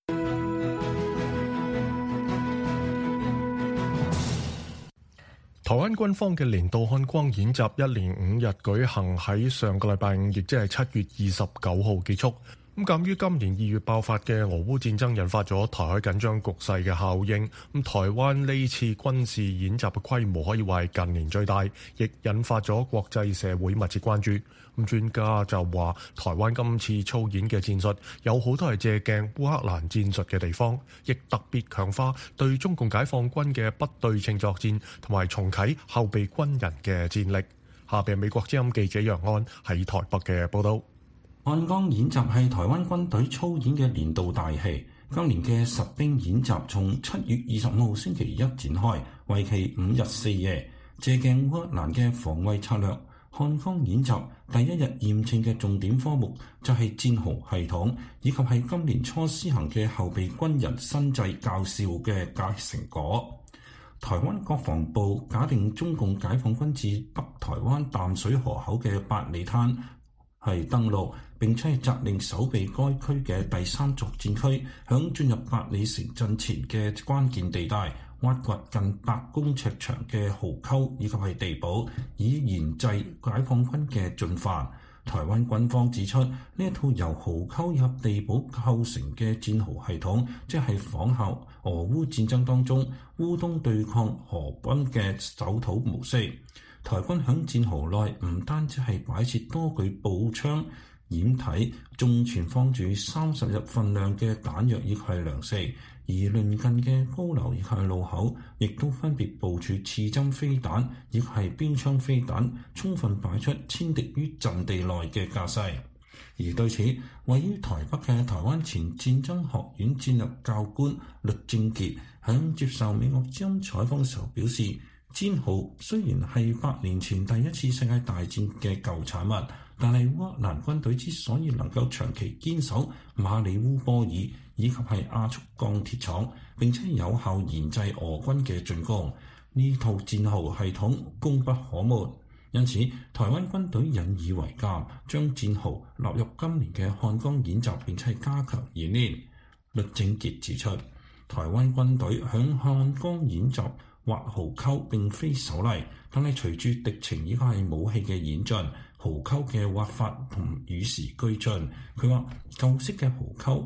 台灣軍方嘅年度漢光演習一連5日舉行，喺上個禮拜5，亦即係7月29號結束。咁鑑於今年2月爆發嘅俄烏戰爭引發咗台海緊張局勢嘅效應，咁台灣呢次軍事演習嘅規模可以話係近年最大，亦引發咗國際社會密切關注。咁專家就話，台灣今次操演嘅戰術有好多係借鏡烏克蘭戰術嘅地方，亦特別強化對中共解放軍嘅不對稱作戰同埋重啟後備軍人嘅戰力。下邊美國之音記者楊安喺台北嘅報道。 漢光演習係台灣軍隊操演嘅年度大戲。今年嘅實兵演習從7月25號星期一展開，為期5日4夜，借鏡烏克蘭嘅防衛策略。漢光演習第一日驗證嘅重點科目就係戰壕系統，以及係今年初施行嘅後備軍人新制教召嘅成果。台灣國防部假定中共解放軍至北台灣淡水河口嘅八里灘係登陸，並且係責令守備該區嘅第3作戰區，響進入八里城鎮前嘅關鍵地帶挖掘近8公尺長嘅壕溝，以及係地堡，以研製解放軍嘅進犯。台灣軍方指出，呢一套由壕溝以及地堡構成嘅戰壕系統，即係仿效俄烏戰爭當中烏東對抗俄軍嘅守土模式。台軍響戰壕內唔單止係擺設多具步槍掩體，仲存放住30日份量嘅彈藥以及係糧食，而鄰近嘅高樓以及係路口，亦都分別部署刺針飛彈以及係標槍飛彈，充分擺出殲敵於陣地內嘅架勢。而對此，位於台北嘅台灣前戰爭學院戰略教官栗正傑響接受美國之音採訪嘅時候表示，戰壕雖然係8年前第一次世界大戰嘅舊產物，但係烏克蘭軍隊之所以能夠長期堅守馬里烏波爾以及係亞速鋼鐵廠，並且有效研製俄軍嘅進攻，呢套戰壕系統功不可沒。因此，台灣軍隊引以為鑑，將戰壕納入今年嘅漢光演習，並且加強演練。栗正傑指出，台灣軍隊響漢光演習挖壕溝並非首例，但係隨住敵情以及係武器嘅演進，壕溝嘅挖法同與時俱進。佢話舊式嘅壕溝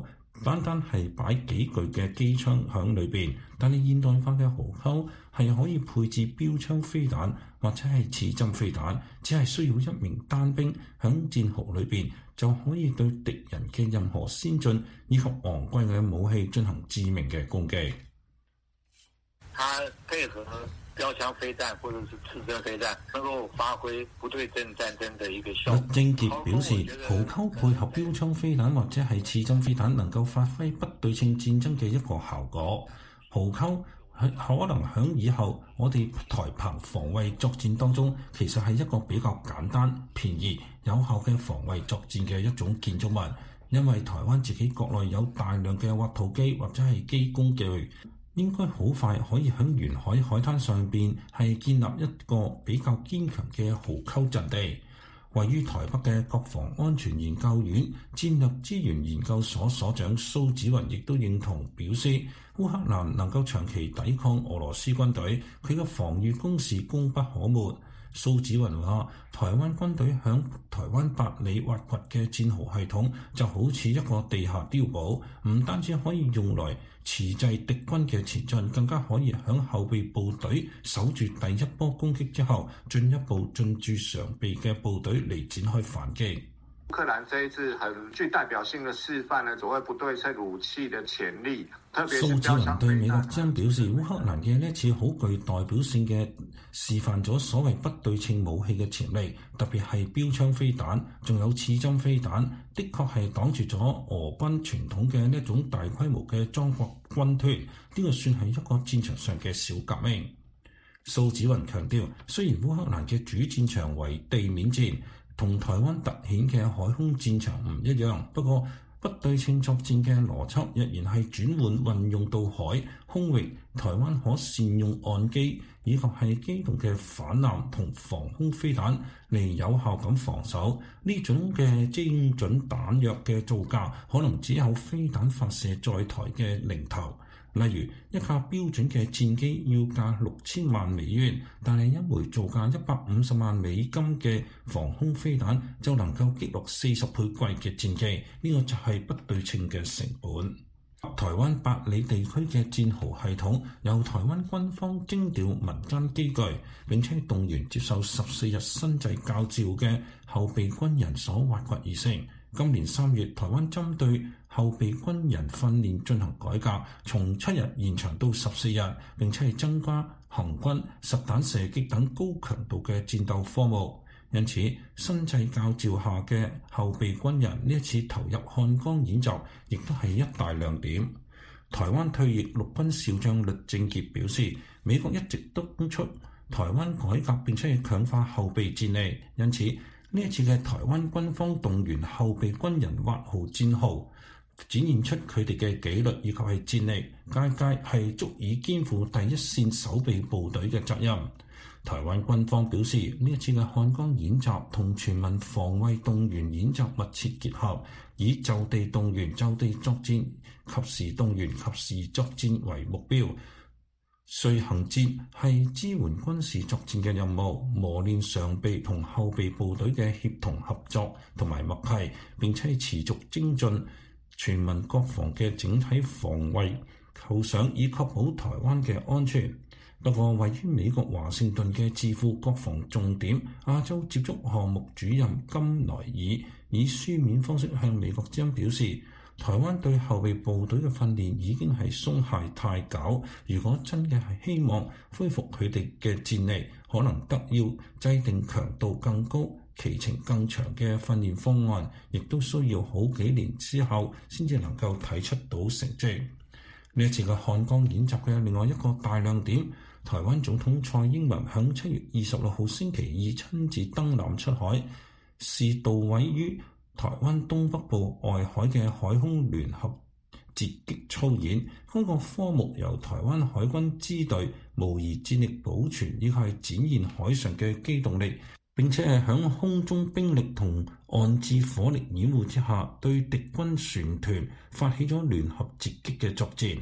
單係擺幾具嘅機槍響裏邊，但係現代化嘅壕溝係可以配置標槍飛彈或者係刺針飛彈，只係需要一名單兵響戰壕裏邊就可以對敵人嘅任何先進以及昂貴嘅武器進行致命嘅攻擊。 它配合標槍飛彈或者是刺針飛彈，能夠發揮不對稱戰爭的一個效果。 陸正傑表示，壕溝配合標槍飛彈或者係刺針飛彈，能夠發揮不對稱戰爭嘅一個效果。壕溝可能響以後我哋台澎防衛作戰當中，其實係一個比較簡單、便宜、有效嘅防衛作戰嘅一種建築物，因為台灣自己國內有大量嘅挖土機或者係機工具。應該好快可以喺沿海海灘上邊係建立一個比較堅強嘅壕溝陣地。位於台北嘅國防安全研究院戰略資源研究所所長蘇紫雲亦都認同表示，烏克蘭能夠長期抵抗俄羅斯軍隊，佢嘅防禦工事功不可沒。蘇紫雲話：台灣軍隊響台灣8里挖掘嘅戰壕系統就好似一個地下碉堡，唔單止可以用來遲滯敵軍嘅前進，更加可以響後備部隊守住第一波攻擊之後，進一步進駐常備嘅部隊嚟展開反擊。 烏克蘭這一次很具代表性的示範呢，所謂不對稱武器的潛力。 蘇紫雲對美國之音表示，烏克蘭嘅呢次好具代表性嘅示範咗所謂不對稱武器嘅潛力，特別係標槍飛彈，仲有刺針飛彈，的確係擋住咗俄軍傳統嘅呢種大規模嘅裝國軍團，呢個算係一個戰場上嘅小革命。蘇紫雲強調，雖然烏克蘭嘅主戰場為地面戰，同台灣突顯嘅海空戰場唔一樣，不過不對稱作戰嘅邏輯若然係轉換運用到海空域，台灣可善用岸基以及係機動嘅反艦同防空飛彈嚟有效咁防守。呢種嘅精準彈藥嘅造價可能只有飛彈發射在台嘅零頭。例如一架標準嘅戰機要價6000萬美元，但係一枚造價150萬美金嘅防空飛彈就能夠擊落40倍貴嘅戰機，呢個就係不對稱嘅成本。台灣8里地區嘅戰壕系統由台灣軍方徵調民間機具，並且動員接受14日新制教召嘅後備軍人所挖掘而成。今年3月，台灣針對後備軍人訓練進行改革，從7日延長到14日，並且係增加行軍、實彈射擊等高強度嘅戰鬥科目。因此，新制教召下嘅後備軍人呢一次投入漢江演習，亦都係一大亮點。台灣退役陸軍少將陸正傑表示，美國一直督促台灣改革並且係強化後備戰力，因此呢一次嘅台灣軍方動員後備軍人挖壕戰壕，展現出佢哋嘅紀律以及係戰力，皆係足以肩負第一線守備部隊嘅責任。台灣軍方表示，呢一次嘅漢江演習同全民防衛動員演習密切結合，以就地動員、就地作戰、及時動員、及時作戰為目標。遂行戰係支援軍事作戰嘅任務，磨練上備同後備部隊嘅協同合作同埋默契，並且持續精進全民國防嘅整體防衛構想，以確保台灣嘅安全。不過，位於美國華盛頓嘅智庫國防重點亞洲接觸項目主任金萊爾以書面方式向美國之音表示，台灣對後備部隊嘅訓練已經係鬆懈太久，如果真嘅係希望恢復佢哋嘅戰力，可能得要制定強度更高、期程更長嘅訓練方案，亦都需要好幾年之後先至能夠睇出到成績。呢一次嘅漢江演習嘅另外一個大亮點，台灣總統蔡英文響7月26號星期二親自登艦出海，是到位於台灣東北部外海嘅海空聯合截擊操演。嗰個科目由台灣海軍支隊模擬戰力保存，以及係展現海上嘅機動力，並且係響空中兵力同岸置火力掩護之下，對敵軍船團發起咗聯合截擊嘅作戰。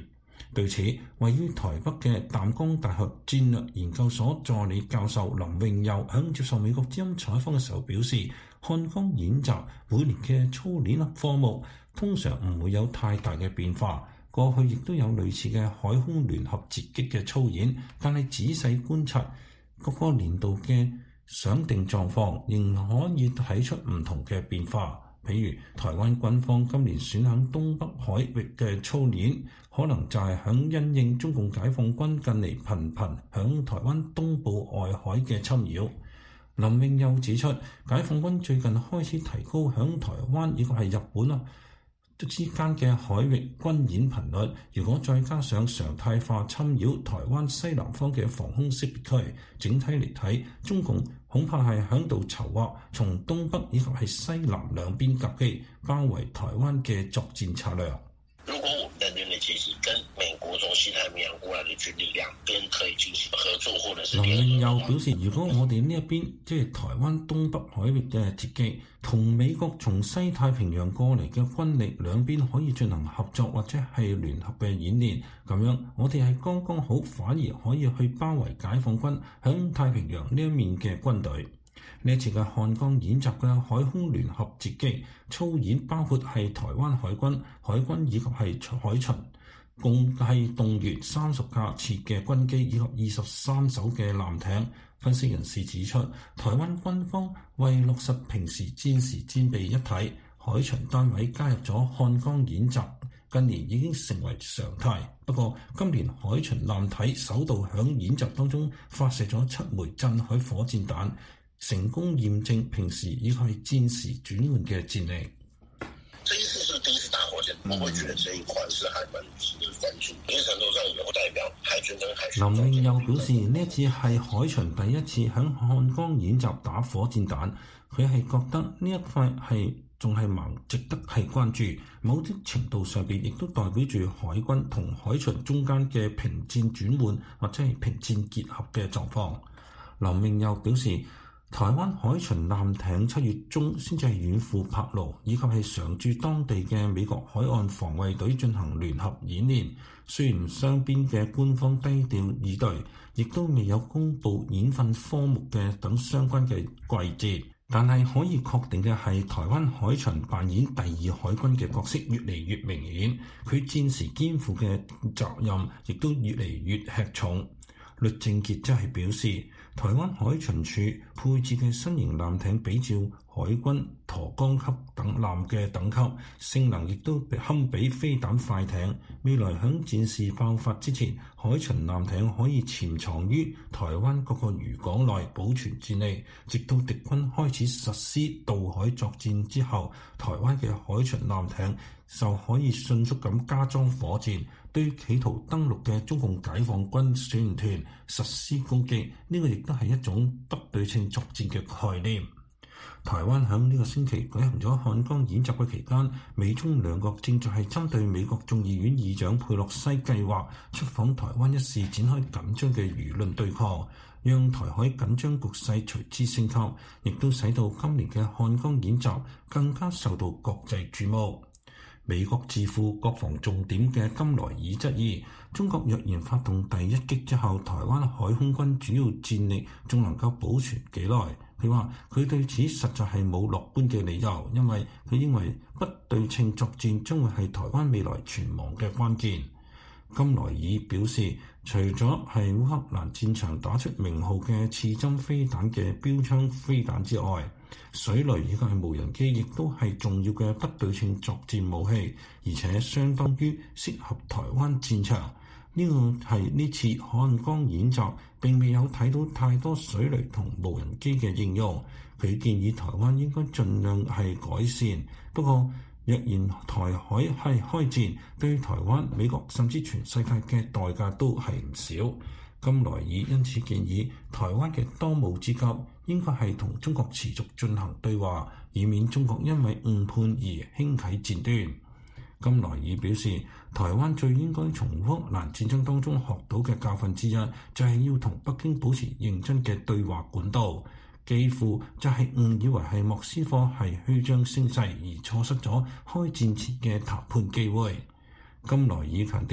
對此，位於台北嘅淡江大學戰略研究所助理教授林永佑喺接受美國之音採訪嘅時候表示，漢光演習每年嘅操練科目通常唔會有太大嘅變化。過去亦都有類似嘅海空聯合截擊嘅操演，但係仔細觀察各個年度嘅想定狀況，仍可以睇出唔同嘅變化。譬如台灣軍方今年選響東北海域嘅操練，可能就係響因應中共解放軍近嚟頻頻響台灣東部外海嘅侵擾。林永佑指出，解放軍最近開始提高響台灣以及係日本之間嘅海域軍演頻率，如果再加上常態化侵擾台灣西南方嘅防空識別區，整體嚟睇，中共恐怕係響度籌劃從東北以及係西南兩邊夾擊包圍台灣嘅作戰策略。 如果我們的人類其實跟美國從西太平洋過來的軍力量跟可以進行合作，或者是林永佑表示，如果我哋呢一邊即係台灣東北海域嘅截擊，同美國從西太平洋過嚟嘅軍力兩邊可以進行合作或者係聯合嘅演練，咁樣我哋係剛剛好，反而可以去包圍解放軍響太平洋呢一面嘅軍隊。呢一次嘅漢光演習嘅海空聯合截擊操演，包括係台灣海軍以及係海巡，共係動員30架次嘅軍機以及23艘嘅艦艇。分析人士指出，台灣軍方為落實平時戰時戰備一體，海巡單位加入咗漢光演習，近年已經成為常態。不過今年海巡艦體首度響演習當中發射咗7枚鎮海火箭彈，成功驗證平時以及係戰時轉換嘅戰力。 這一次是第一次打火箭，我會覺得這一塊是還蠻值得關注，一定程度上有代表海軍跟海巡。 林永佑表示，呢一次係海巡第一次響漢光演習打火箭彈，佢係覺得呢一塊係仲係值得係關注，某啲程度上邊亦都代表住海軍同海巡中間嘅平戰轉換或者係平戰結合嘅狀況。林永佑表示，台灣海巡艦艇7月中先至係遠赴柏勞，以及係常駐當地嘅美國海岸防衛隊進行聯合演練。雖然雙邊嘅官方低調以對，亦都未有公布演訓科目嘅等相關嘅季節，但係可以確定嘅係，台灣海巡扮演第二海軍嘅角色越嚟越明顯，佢戰時肩負嘅責任亦都越嚟越吃重。陸正傑則係表示，台灣海巡署配置嘅新型艦艇比照海軍沱江級等艦嘅等級，性能亦都堪比飛彈快艇。未來響戰事爆發之前，海巡艦艇可以潛藏於台灣各個漁港內保存戰力，直到敵軍開始實施渡海作戰之後，台灣嘅海巡艦艇就可以迅速咁加裝火箭，對企圖登陸嘅中共解放軍船團實施攻擊。呢個亦都係一種不對稱作戰嘅概念。台灣響呢個星期舉行咗漢光演習嘅期間，美中兩國正在係針對美國眾議院議長佩洛西計劃出訪台灣一事展開緊張嘅輿論對抗，讓台海緊張局勢隨之升級，亦都使到今年嘅漢光演習更加受到國際注目。美國智庫國防重點嘅金萊爾質疑，中國若然發動第一擊之後，台灣海空軍主要戰力仲能夠保存幾耐？佢話佢對此實在係冇樂觀嘅理由，因為佢認為不對稱作戰將會係台灣未來存亡嘅關鍵。金萊爾表示，除咗係烏克蘭戰場打出名號嘅刺針飛彈嘅標槍飛彈之外，水雷以及係無人機亦都係重要嘅不對稱作戰武器，而且相當於適合台灣戰場。呢個係呢次漢光演習並未有睇到太多水雷同無人機嘅應用。佢建議台灣應該盡量係改善。不過若然台海係開戰，對台灣、美國甚至全世界嘅代價都係唔少。金萊爾因此建議台灣嘅當務之急應該係同中國持續進行對話，以免中國因為誤判而輕啟戰端。金萊爾表示，台灣最應該從烏克蘭戰爭當中學到嘅教訓之一，就係要同北京保持認真嘅對話管道。幾乎就係誤以為係莫斯科係虛張聲勢，而錯失咗開戰前嘅談判機會。金萊爾強調，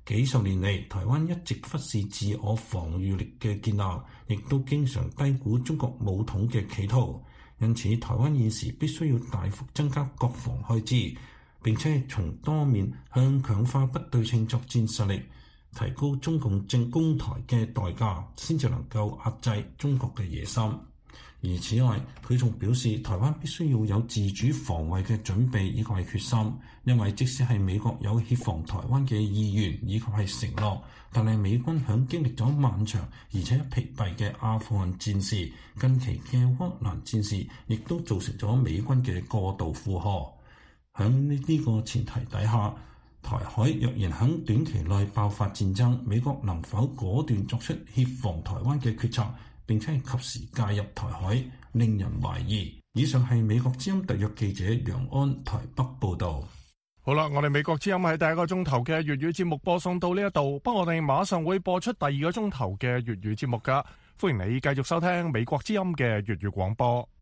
幾十年嚟，台灣一直忽視自我防禦力嘅建立，亦都經常低估中國武統嘅企圖。因此，台灣現時必須要大幅增加國防開支，並且從多面向強化不對稱作戰實力，提高中共正攻台嘅代價，先至能夠壓制中國嘅野心。而此外，佢仲表示，台灣必須要有自主防衛嘅準備以及係決心，因為即使係美國有協防台灣嘅意願以及係承諾，但係美軍響經歷咗漫長而且疲憊嘅阿富汗戰事，近期嘅烏克蘭戰事，亦都造成咗美軍嘅過度負荷。響呢個前提底下，台海若然響短期內爆發戰爭，美國能否果斷作出協防台灣嘅決策，並且及時介入台海，令人懷疑。以上係美國之音特約記者楊安台北報導。 好啦，我哋美國之音喺第一個鐘頭嘅粵語節目播送到呢一度，不過我哋馬上會播出第二個鐘頭嘅粵語節目㗎，歡迎你繼續收聽美國之音嘅粵語廣播。